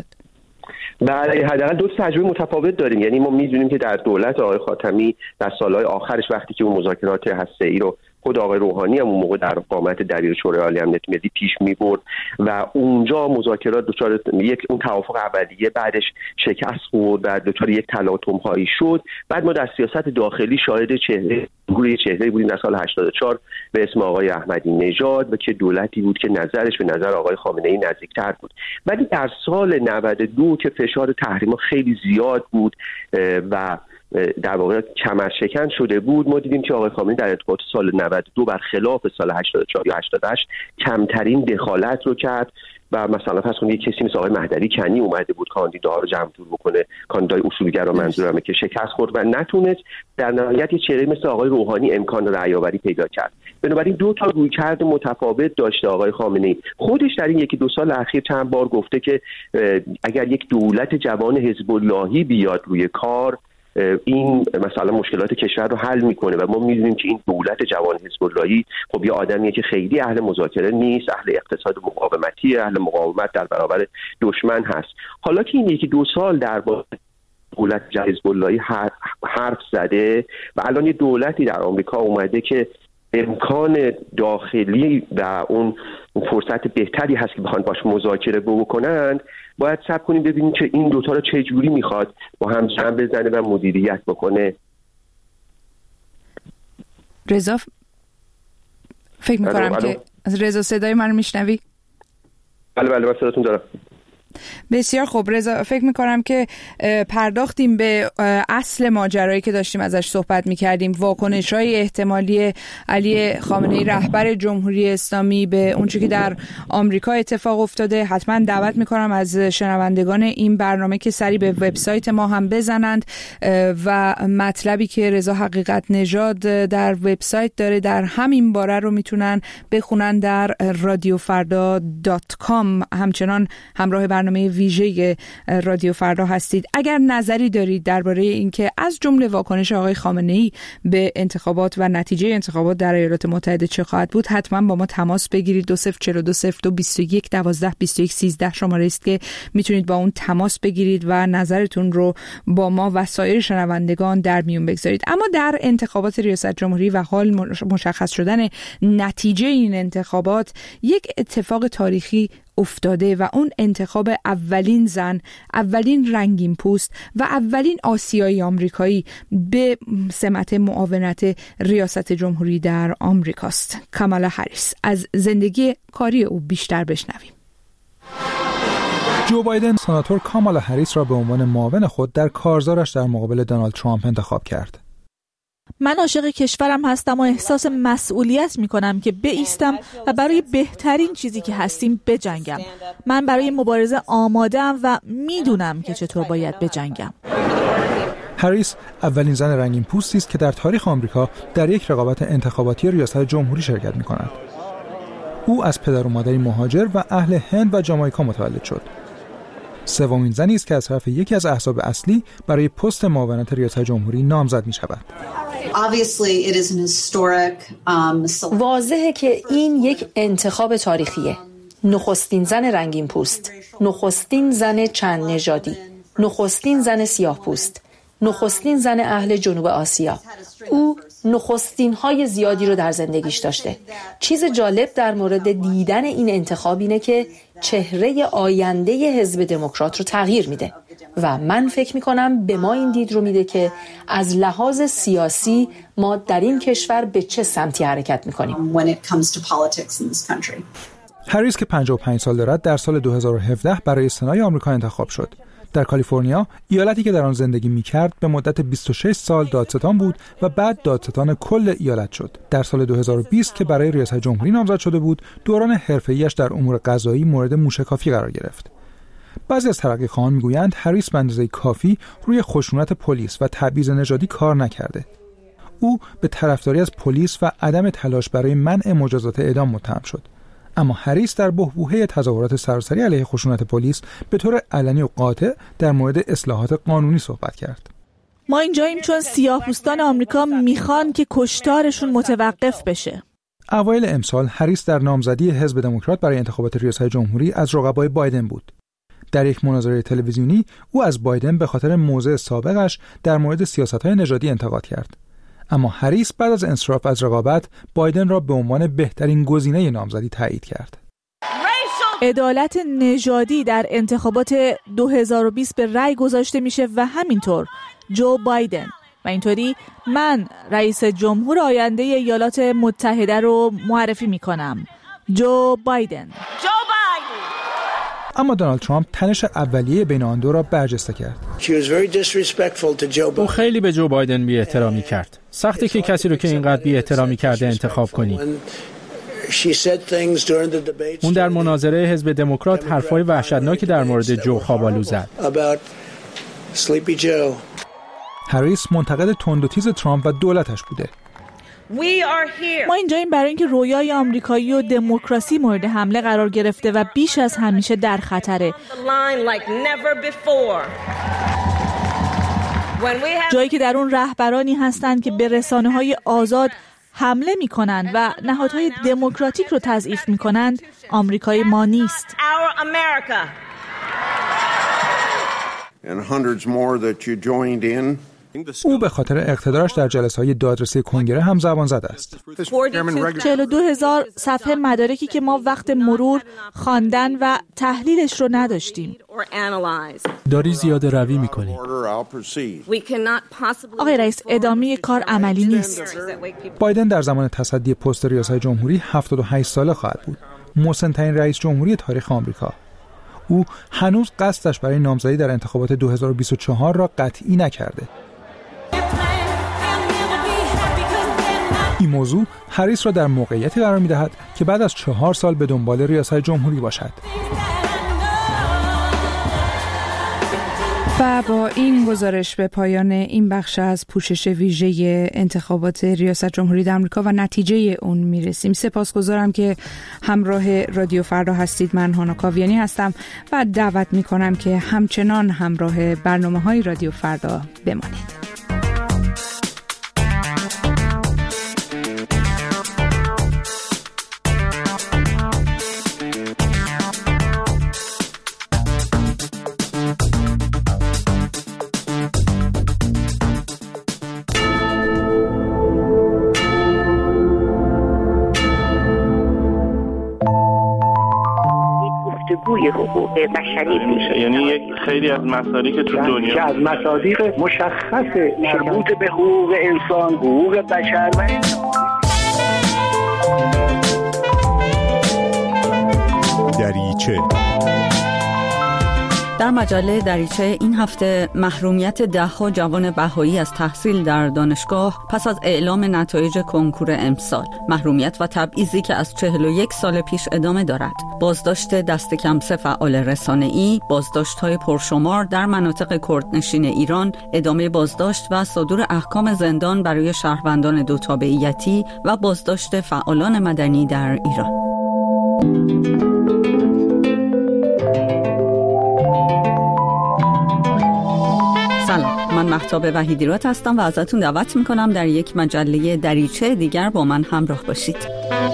بله، حداقل دو تجربه متفاوت داریم. یعنی ما می‌دونیم که در دولت آقای خاتمی در سالهای آخرش وقتی که اون مذاکرات هسته‌ای رو خود آقای روحانی هم اون موقع در قامت دبیر شورای عالی امنیت ملی پیش می‌برد و اونجا مذاکرات دچار یک اون توافق اولیه بعدش شکست خورد و دچار یک تلاطم‌هایی شد. بعد ما در سیاست داخلی شاهد چهره گروه چهره بودیم در سال هشتاد و چهار به اسم آقای احمدی نژاد و که دولتی بود که نظرش به نظر آقای خامنه‌ای نزدیکتر بود. ولی در سال نود و دو که فشار تحریما خیلی زیاد بود و در واقع کمرشکن شده بود، ما دیدیم که آقای خامنه‌ای در انتخابات سال نود و دو برخلاف سال هشتاد و چهار یا هشتاد و هشت کمترین دخالت رو کرد و مثلا پس اون یک کسی مثل آقای مهدوی کنی اومده بود کاندیداها رو جمع جور بکنه، کاندیدای اصولگرا منظورمه، که شکست خورد و نتونست. در نهایت یه چهره مثل آقای روحانی امکان رأی‌آوری پیدا کرد. بنابراین دو تا رویکرد متفاوت داشته آقای خامنه‌ای. خودش در این یکی دو سال اخیر چند بار گفته که اگر یک دولت جوان حزب اللهی بیاد روی کار، این مثلا مشکلات کشور رو حل میکنه و ما میدونیم که این دولت جوان حزب اللهی خب یه آدمیه که خیلی اهل مذاکره نیست، اهل اقتصاد مقاومتی، اهل مقاومت در برابر دشمن هست. حالا که این یکی دو سال در دولت حزب اللهی حرف زده و الان یه دولتی در آمریکا اومده که امکان داخلی و اون فرصت بهتری هست که بخوان باش مذاکره بکنند، باید صبر کنیم ببینیم که این دوتا رو چه جوری میخواد با هم جمع بزنه و مدیریت بکنه. رضا فکر میکنم که رضا صدای من رو میشنوی؟ بله بله من صداتون دارم. بسیار خوب رضا، فکر میکنم که پرداختیم به اصل ماجرایی که داشتیم ازش صحبت میکردیم، واکنش‌های احتمالی علی خامنه‌ای رهبر جمهوری اسلامی به اونچه که در آمریکا اتفاق افتاده. حتما دعوت میکنم از شنوندگان این برنامه که سری به وبسایت ما هم بزنند و مطلبی که رضا حقیقت نژاد در وبسایت داره در همین باره رو میتونن بخونن در رادیو فردا دات کام. همچنان همراه برنامه برنامه ویژه رادیو فردا هستید. اگر نظری دارید درباره اینکه از جمله واکنش آقای خامنه‌ای به انتخابات و نتیجه انتخابات در ایالات متحده چه خواهد بود، حتما با ما تماس بگیرید. دو صفر چهار دو صفر دو بیست و یک دوازده بیست و یک سیزده شماره است که میتونید با اون تماس بگیرید و نظرتون رو با ما و سایر شنوندگان در میون بگذارید. اما در انتخابات ریاست جمهوری و حال مشخص شدن نتیجه این انتخابات یک اتفاق تاریخی افتاده و اون انتخاب اولین زن، اولین رنگین پوست و اولین آسیایی آمریکایی به سمت معاونت ریاست جمهوری در آمریکاست. کامالا هریس. از زندگی کاری او بیشتر بشنویم. جو بایدن سناتور کامالا هریس را به عنوان معاون خود در کارزارش در مقابل دونالد ترامپ انتخاب کرد. من عاشق کشورم هستم و احساس مسئولیت میکنم که بایستم و برای بهترین چیزی که هستیم بجنگم. من برای مبارزه آماده‌ام و میدونم که چطور باید بجنگم. هریس اولین زن رنگین پوستی است که در تاریخ آمریکا در یک رقابت انتخاباتی ریاست جمهوری شرکت میکند. او از پدر و مادری مهاجر و اهل هند و جامائیکا متولد شد. سومین زنی است که از طرف یکی از احزاب اصلی برای پست معاونت ریاست جمهوری نامزد می شود. واضحه که این یک انتخاب تاریخیه. نخستین زن رنگین پوست، نخستین زن چند نژادی، نخستین زن سیاه پوست، نخستین زن اهل جنوب آسیا. او نخستین های زیادی رو در زندگیش داشته. چیز جالب در مورد دیدن این انتخاب اینه که چهره آینده حزب دموکرات رو تغییر میده و من فکر میکنم به ما این دید رو میده که از لحاظ سیاسی ما در این کشور به چه سمتی حرکت میکنیم. هریس که پنجاه و پنج سال دارد در سال دو هزار و هفده برای سنای آمریکا انتخاب شد. در کالیفرنیا، ایالتی که در آن زندگی می‌کرد، به مدت بیست و شش سال دادستان بود و بعد دادستان کل ایالت شد. در سال دو هزار و بیست که برای ریاست جمهوری نامزد شده بود، دوران حرفه‌ایش در امور قضایی مورد موشکافی قرار گرفت. بعضی از ترقی‌خواهان می‌گویند هریس به اندازه کافی روی خشونت پلیس و تبعیض نژادی کار نکرده. او به طرفداری از پلیس و عدم تلاش برای منع مجازات اعدام متهم شد. اما هریس در بحبوحه تظاهرات سراسری علیه خشونت پلیس به طور علنی و قاطع در مورد اصلاحات قانونی صحبت کرد. ما اینجاییم چون سیاه‌پوستان آمریکا میخوان که کشتارشون متوقف بشه. اوایل امسال هریس در نامزدی حزب دموکرات برای انتخابات ریاست جمهوری از رقبای بایدن بود. در یک مناظره تلویزیونی او از بایدن به خاطر موضع سابقش در مورد سیاست‌های نژادی انتقاد کرد. اما هریس بعد از انصراف از رقابت بایدن را به عنوان بهترین گزینه نامزدی تایید کرد. عدالت نژادی در انتخابات دو هزار و بیست به رأی گذاشته میشه و همینطور جو بایدن و اینطوری من رئیس جمهور آینده ایالات متحده رو معرفی میکنم. جو بایدن. اما دونالد ترامپ تنش اولیه بین آن دو را برجسته کرد. او خیلی به جو بایدن بی احترامی کرد. سخته که کسی رو که اینقدر بی احترامی کرده انتخاب کنی. اون در مناظره حزب دموکرات حرفای وحشتناکی در مورد جو خوابالو زد. هریس منتقد تند و تیز ترامپ و دولتش بوده. ما اینجاییم برای اینکه رویای آمریکایی و دموکراسی مورد حمله قرار گرفته و بیش از همیشه در خطره. جایی که در اون رهبرانی هستند که به رسانه‌های آزاد حمله می‌کنند و نهادهای دموکراتیک رو تضعیف می‌کنند، آمریکای ما نیست. او به خاطر اقتدارش در جلسه‌های دادرسی کنگره هم زبان زده است. چهل و دو هزار صفحه مدارکی که ما وقت مرور خواندن و تحلیلش رو نداشتیم. داری زیاده روی می‌کنی. آقای رئیس، ادامه کار عملی نیست. بایدن در زمان تصدی پست ریاست جمهوری هفتاد و هشت ساله خواهد بود. مسن‌ترین رئیس جمهوری تاریخ آمریکا. او هنوز قصدش برای نامزدی در انتخابات دو هزار و بیست و چهار را قطعی نکرده. این موضوع هریس را در موقعیتی قرار می‌دهد که بعد از چهار سال به دنبال ریاست جمهوری باشد. و با این گزارش به پایان این بخش از پوشش ویژه انتخابات ریاست جمهوری در آمریکا و نتیجه اون میرسیم. سپاسگزارم که همراه رادیو فردا هستید. من هانا کاویانی هستم و دعوت میکنم که همچنان همراه برنامه‌های رادیو فردا بمانید. گفتگوی حقوق بشری میشه، یعنی یک خیلی از مسائلی که تو دنیا که از مصادیق مشخص مربوط به حقوق انسان، حقوق بشر و دریچه. در مجله دریچه این هفته محرومیت ده‌ها جوان بهایی از تحصیل در دانشگاه پس از اعلام نتایج کنکور امسال، محرومیت و تبعیضی که از چهل و یک سال پیش ادامه دارد، بازداشت دست کم سه فعال رسانه‌ای، بازداشت‌های پرشمار در مناطق کردنشین ایران، ادامه بازداشت و صدور احکام زندان برای شهروندان دو تابعیتی و بازداشت فعالان مدنی در ایران. سلام، من مهتاب وحیدیرات هستم و ازتون دعوت میکنم در یک مجله دریچه دیگر با من همراه باشید.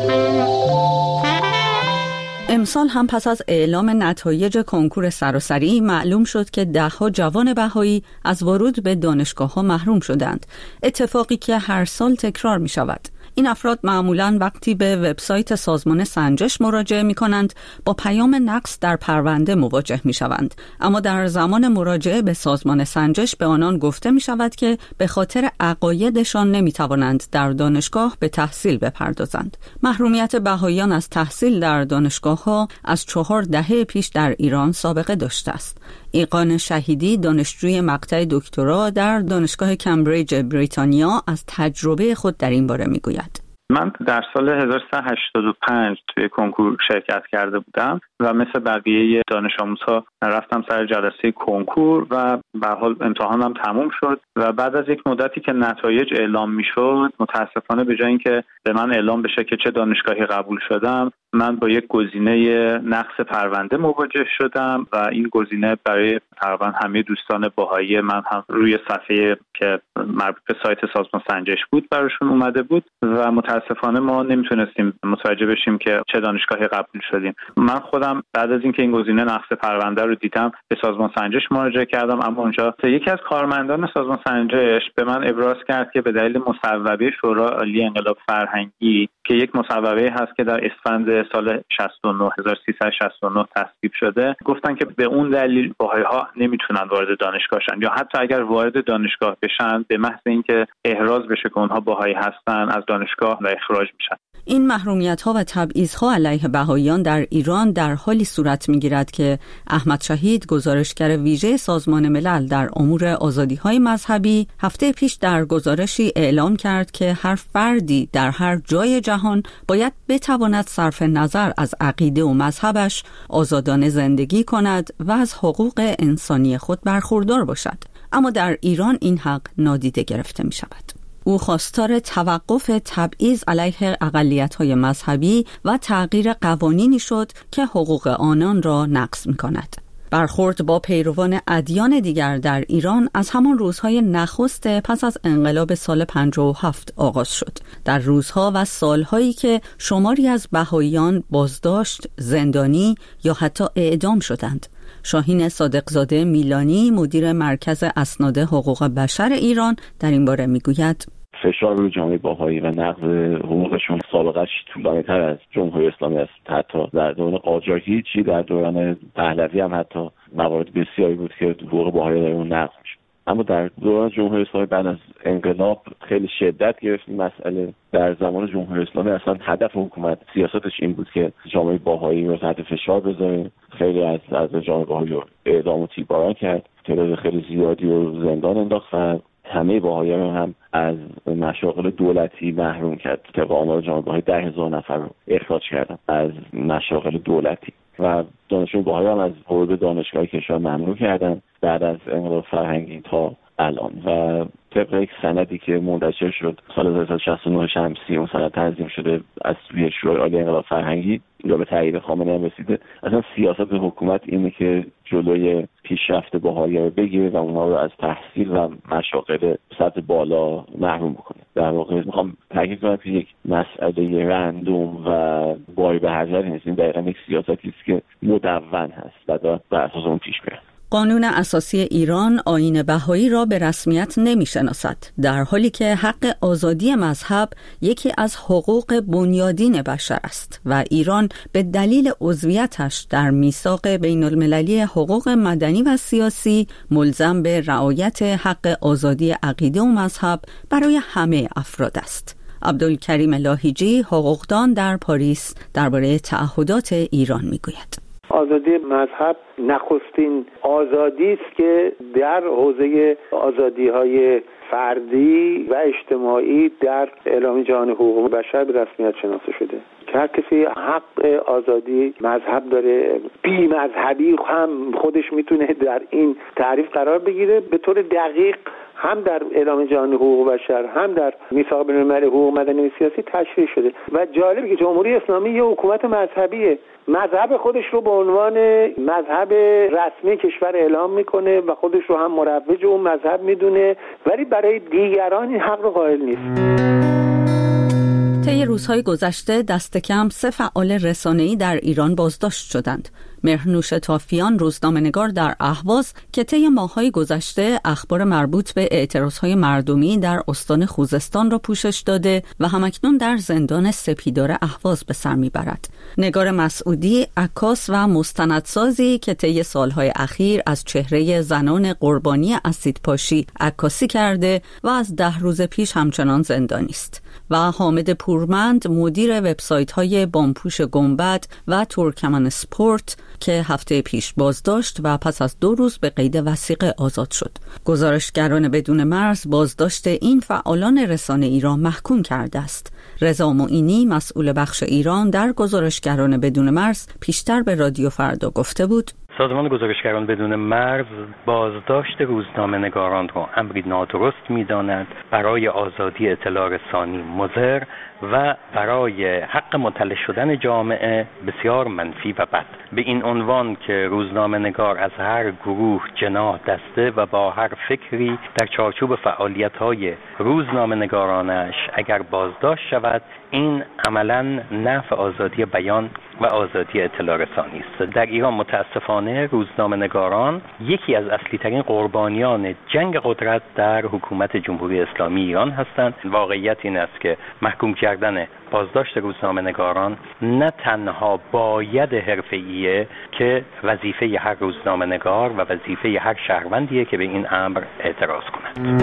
امسال هم پس از اعلام نتایج کنکور سراسری معلوم شد که ده‌ها جوان بهایی از ورود به دانشگاه‌ها محروم شدند، اتفاقی که هر سال تکرار می شود. این افراد معمولاً وقتی به وبسایت سازمان سنجش مراجعه می‌کنند با پیام نقص در پرونده مواجه می‌شوند، اما در زمان مراجعه به سازمان سنجش به آنان گفته می‌شود که به خاطر عقایدشان نمی‌توانند در دانشگاه به تحصیل بپردازند. محرومیت بهاییان از تحصیل در دانشگاه‌ها از چهار دهه پیش در ایران سابقه داشته است. ایقان شهیدی، دانشجوی مقطع دکترا در دانشگاه کمبریج بریتانیا، از تجربه خود در این باره میگوید. من در سال هزار و سیصد و هشتاد و پنج توی کنکور شرکت کرده بودم و مثل بقیه دانش آموزها رفتم سر جلسه کنکور و به هر حال امتحانم تموم شد و بعد از یک مدتی که نتایج اعلام میشد، متاسفانه به جای اینکه به من اعلام بشه که چه دانشگاهی قبول شدم، من با یک گزینه نقص پرونده مواجه شدم و این گزینه برای تقریبا همه دوستان بهایی من هم روی صفحه که مربوط به سایت سازمان سنجش بود براشون اومده بود و متاسفانه ما نمیتونستیم متوجه بشیم که چه دانشگاهی قبول شدیم. من خودم بعد از اینکه این گزینه نقص پرونده رو دیدم به سازمان سنجش مراجعه کردم، اما اونجا یکی از کارمندان سازمان سنجش به من ابراز کرد که به دلیل مصوبه شورای عالی انقلاب فرهنگی که یک مصوبه هست که در اسفند سال شصت و نه هزار و سیصد و شصت و نه تصویب شده، گفتن که به اون دلیل بهایی‌ها نمیتونن وارد دانشگاه شن یا حتی اگر وارد دانشگاه بشن به محض اینکه احراز بشه که اونها بهایی هستن از دانشگاه و اخراج میشن. این محرومیت‌ها و تبعیض‌ها علیه بهاییان در ایران در حالی صورت می‌گیرد که احمد شهید، گزارشگر ویژه سازمان ملل در امور آزادی‌های مذهبی، هفته پیش در گزارشی اعلام کرد که هر فردی در هر جای جهان باید بتواند صرف نظر از عقیده و مذهبش آزادانه زندگی کند و از حقوق انسانی خود برخوردار باشد. اما در ایران این حق نادیده گرفته می‌شود. او خواستار توقف تبعیض علیه اقلیت‌های مذهبی و تغییر قوانینی شد که حقوق آنان را نقض می‌کند. برخورد با پیروان ادیان دیگر در ایران از همان روزهای نخست پس از انقلاب سال پنجاه و هفت آغاز شد. در روزها و سالهایی که شماری از بهاییان بازداشت، زندانی یا حتی اعدام شدند. شاهین صادقزاده میلانی، مدیر مرکز اسناد حقوق بشر ایران، در این باره میگوید: فشار روی جامعه بهایی و نقض حقوقشون سابقش طولانی‌تر از جمهوری اسلامی است. حتی در دوران قاجاری چی در دوران پهلوی هم حتی موارد بسیاری بود که حقوق بهایی در اون نقض میشه. اما در دوران جمهوری اسلامی بعد از انقلاب خیلی شدت گرفت این مسئله. در زمان جمهوری اسلامی اصلا هدف حکومت سیاستش این بود که جامعه بهایی رو تحت فشار بذاره. خیلی از از جامعه بهایی رو اعدام و تیرباران کرد، تعداد خیلی زیادی رو زندان انداخت و همه بهاییان هم از مشاغل دولتی محروم کرد. طبق آمار جامعه بهایی ده هزار نفر رو اخراج کردن از مشاغل دولتی. و دانشجویان بهایی هم از ورود دانشگاه کشور ممنوع کردن بعد از انقلاب فرهنگی تا الان. و طبق یک سندی که منتشر شد سال هزار و سیصد و شصت و نه شمسی، اون سند تنظیم شده از سوی شورای عالی انقلاب فرهنگی یا به تایید خامنه‌ای هم رسیده، اصلا سیاست حکومت اینه که جلوی پیشرفت بهایی رو بگیره و اونها رو از تحصیل و مشاغل سطح بالا محروم بکنه. در واقع میخوام تاکید کنم که یک مسئله رندوم و بای به حذری نیست، این دقیقاً یک سیاستی است که مدون هست و داره بر اساس اون پیش میره. قانون اساسی ایران آیین بهایی را به رسمیت نمی‌شناسد، در حالی که حق آزادی مذهب یکی از حقوق بنیادین بشر است و ایران به دلیل عضویتش در میثاق بین المللی حقوق مدنی و سیاسی ملزم به رعایت حق آزادی عقیده و مذهب برای همه افراد است. عبدالکریم لاهیجی، حقوقدان در پاریس، درباره تعهدات ایران میگوید. آزادی مذهب نخستین آزادی است که در حوزه آزادی‌های فردی و اجتماعی در اعلامیه جهانی حقوق بشر به رسمیت شناخته شده که هر کسی حق آزادی مذهب داره. بی مذهبی هم خودش میتونه در این تعریف قرار بگیره. به طور دقیق هم در اعلامیه جهانی حقوق بشر هم در میثاق بین‌المللی حقوق مدنی و سیاسی تشریح شده. و جالبه که جمهوری اسلامی یه حکومت مذهبیه، مذهب خودش رو به عنوان مذهب رسمی کشور اعلام میکنه و خودش رو هم مروج اون مذهب میدونه، ولی برای دیگران این حق رو قائل نیست. طی روزهای گذشته دست کم سه فعال رسانه‌ای در ایران بازداشت شدند. مهرنوش تافیان، روزنامه‌نگار در اهواز که طی ماه‌های گذشته اخبار مربوط به اعتراضهای مردمی در استان خوزستان را پوشش داده و همکنون در زندان سپیدار اهواز به سر میبرد. نگار مسعودی، عکاس و مستندسازی که طی سالهای اخیر از چهره زنان قربانی اسیدپاشی عکاسی کرده و از ده روز پیش همچنان زندانی است. و حامد پورمند، مدیر وبسایت‌های بامپوش گنبد و ترکمن اسپورت که هفته پیش بازداشت و پس از دو روز به قید وثیقه آزاد شد. گزارشگران بدون مرز بازداشت این فعالان رسانه‌ای را محکوم کرده است. رضا معینی، مسئول بخش ایران در گزارشگران بدون مرز، پیشتر به رادیو فردا گفته بود: سازمان گزارشگران بدون مرز بازداشت روزنامه‌نگاران را امری نادرست می‌داند، برای آزادی اطلاع رسانی مضر و برای حق مطلع شدن جامعه بسیار منفی و بد. به این عنوان که روزنامه‌نگار از هر گروه، جناح، دسته و با هر فکری در چارچوب فعالیت‌های روزنامه‌نگارانش اگر بازداشت شود، این عملاً نفی آزادی بیان و آزادی اطلاع رسانی است. در ایران متاسفانه روزنامه‌نگاران یکی از اصلی ترین قربانیان جنگ قدرت در حکومت جمهوری اسلامی ایران هستند. واقعیت این است که محکوم کردن بازداشت روزنامه‌نگاران نه تنها باید حرفه‌ایه که وظیفه هر روزنامه‌نگار و وظیفه هر شهروندیه که به این امر اعتراض کند.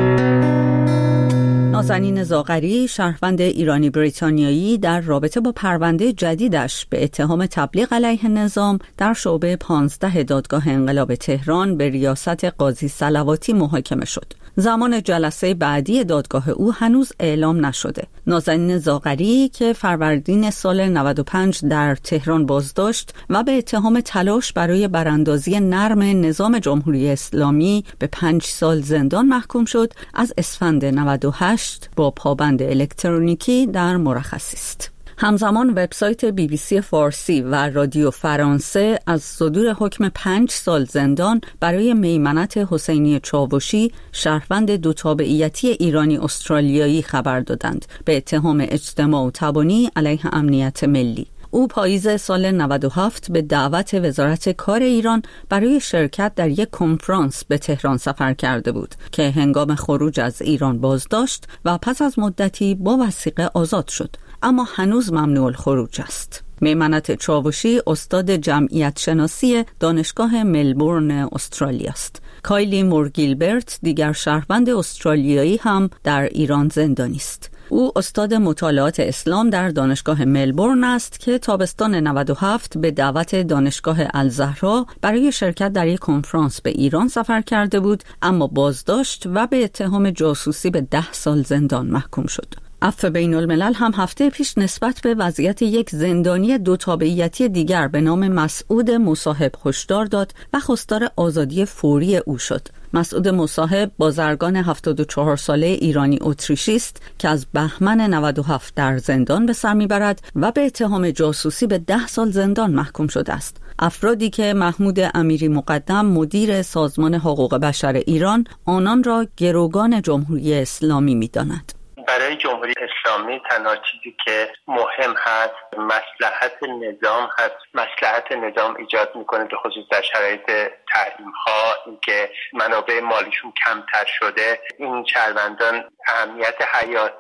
نازنین زاغری، شهروند ایرانی بریتانیایی، در رابطه با پرونده جدیدش به اتهام تبلیغ علیه نظام در شعبه پانزده دادگاه انقلاب تهران به ریاست قاضی صلواتی محاکمه شد. زمان جلسه بعدی دادگاه او هنوز اعلام نشده. نازنین زاغری که فروردین سال نود و پنج در تهران بازداشت و به اتهام تلاش برای براندازی نرم نظام جمهوری اسلامی به پنج سال زندان محکوم شد، از اسفند نود و هشت با پابند الکترونیکی در مرخصی است. همزمان وبسایت بی بی سی فارسی و رادیو فرانسه از صدور حکم پنج سال زندان برای میمنت حسینی چاوشی، شهروند دو تابعیتی ایرانی استرالیایی خبر دادند به اتهام اجتماع و تبانی علیه امنیت ملی. او پاییز سال نود و هفت به دعوت وزارت کار ایران برای شرکت در یک کنفرانس به تهران سفر کرده بود که هنگام خروج از ایران بازداشت و پس از مدتی با وثیقه آزاد شد، اما هنوز ممنوع الخروج است. میمنت چاوشی استاد جمعیت شناسی دانشگاه ملبورن استرالیا است. کایلی مورگیلبرت، دیگر شهروند استرالیایی، هم در ایران زندانی است. او استاد مطالعات اسلام در دانشگاه ملبورن است که تابستان نود و هفت به دعوت دانشگاه الزهرا برای شرکت در یک کنفرانس به ایران سفر کرده بود، اما بازداشت و به اتهام جاسوسی به ده سال زندان محکوم شد. عفو بین الملل هم هفته پیش نسبت به وضعیت یک زندانی دو تابعیتی دیگر به نام مسعود مصاحب هشدار داد و خواستار آزادی فوری او شد. مسعود مصاحب بازرگان هفتاد و چهار ساله ایرانی اتریشی است که از بهمن نود و هفت در زندان به سر میبرد و به اتهام جاسوسی به ده سال زندان محکوم شده است. افرادی که محمود امیری مقدم مدیر سازمان حقوق بشر ایران آنان را گروگان جمهوری اسلامی می‌داند. برای جمهوری اسلامی تنها چیزی که مهم هست مصلحت نظام هست. مصلحت نظام ایجاد میکنه به خصوص در شرایط تحریم ها، اینکه منابع مالیشون کمتر شده، این شهروندان اهمیت حیاتی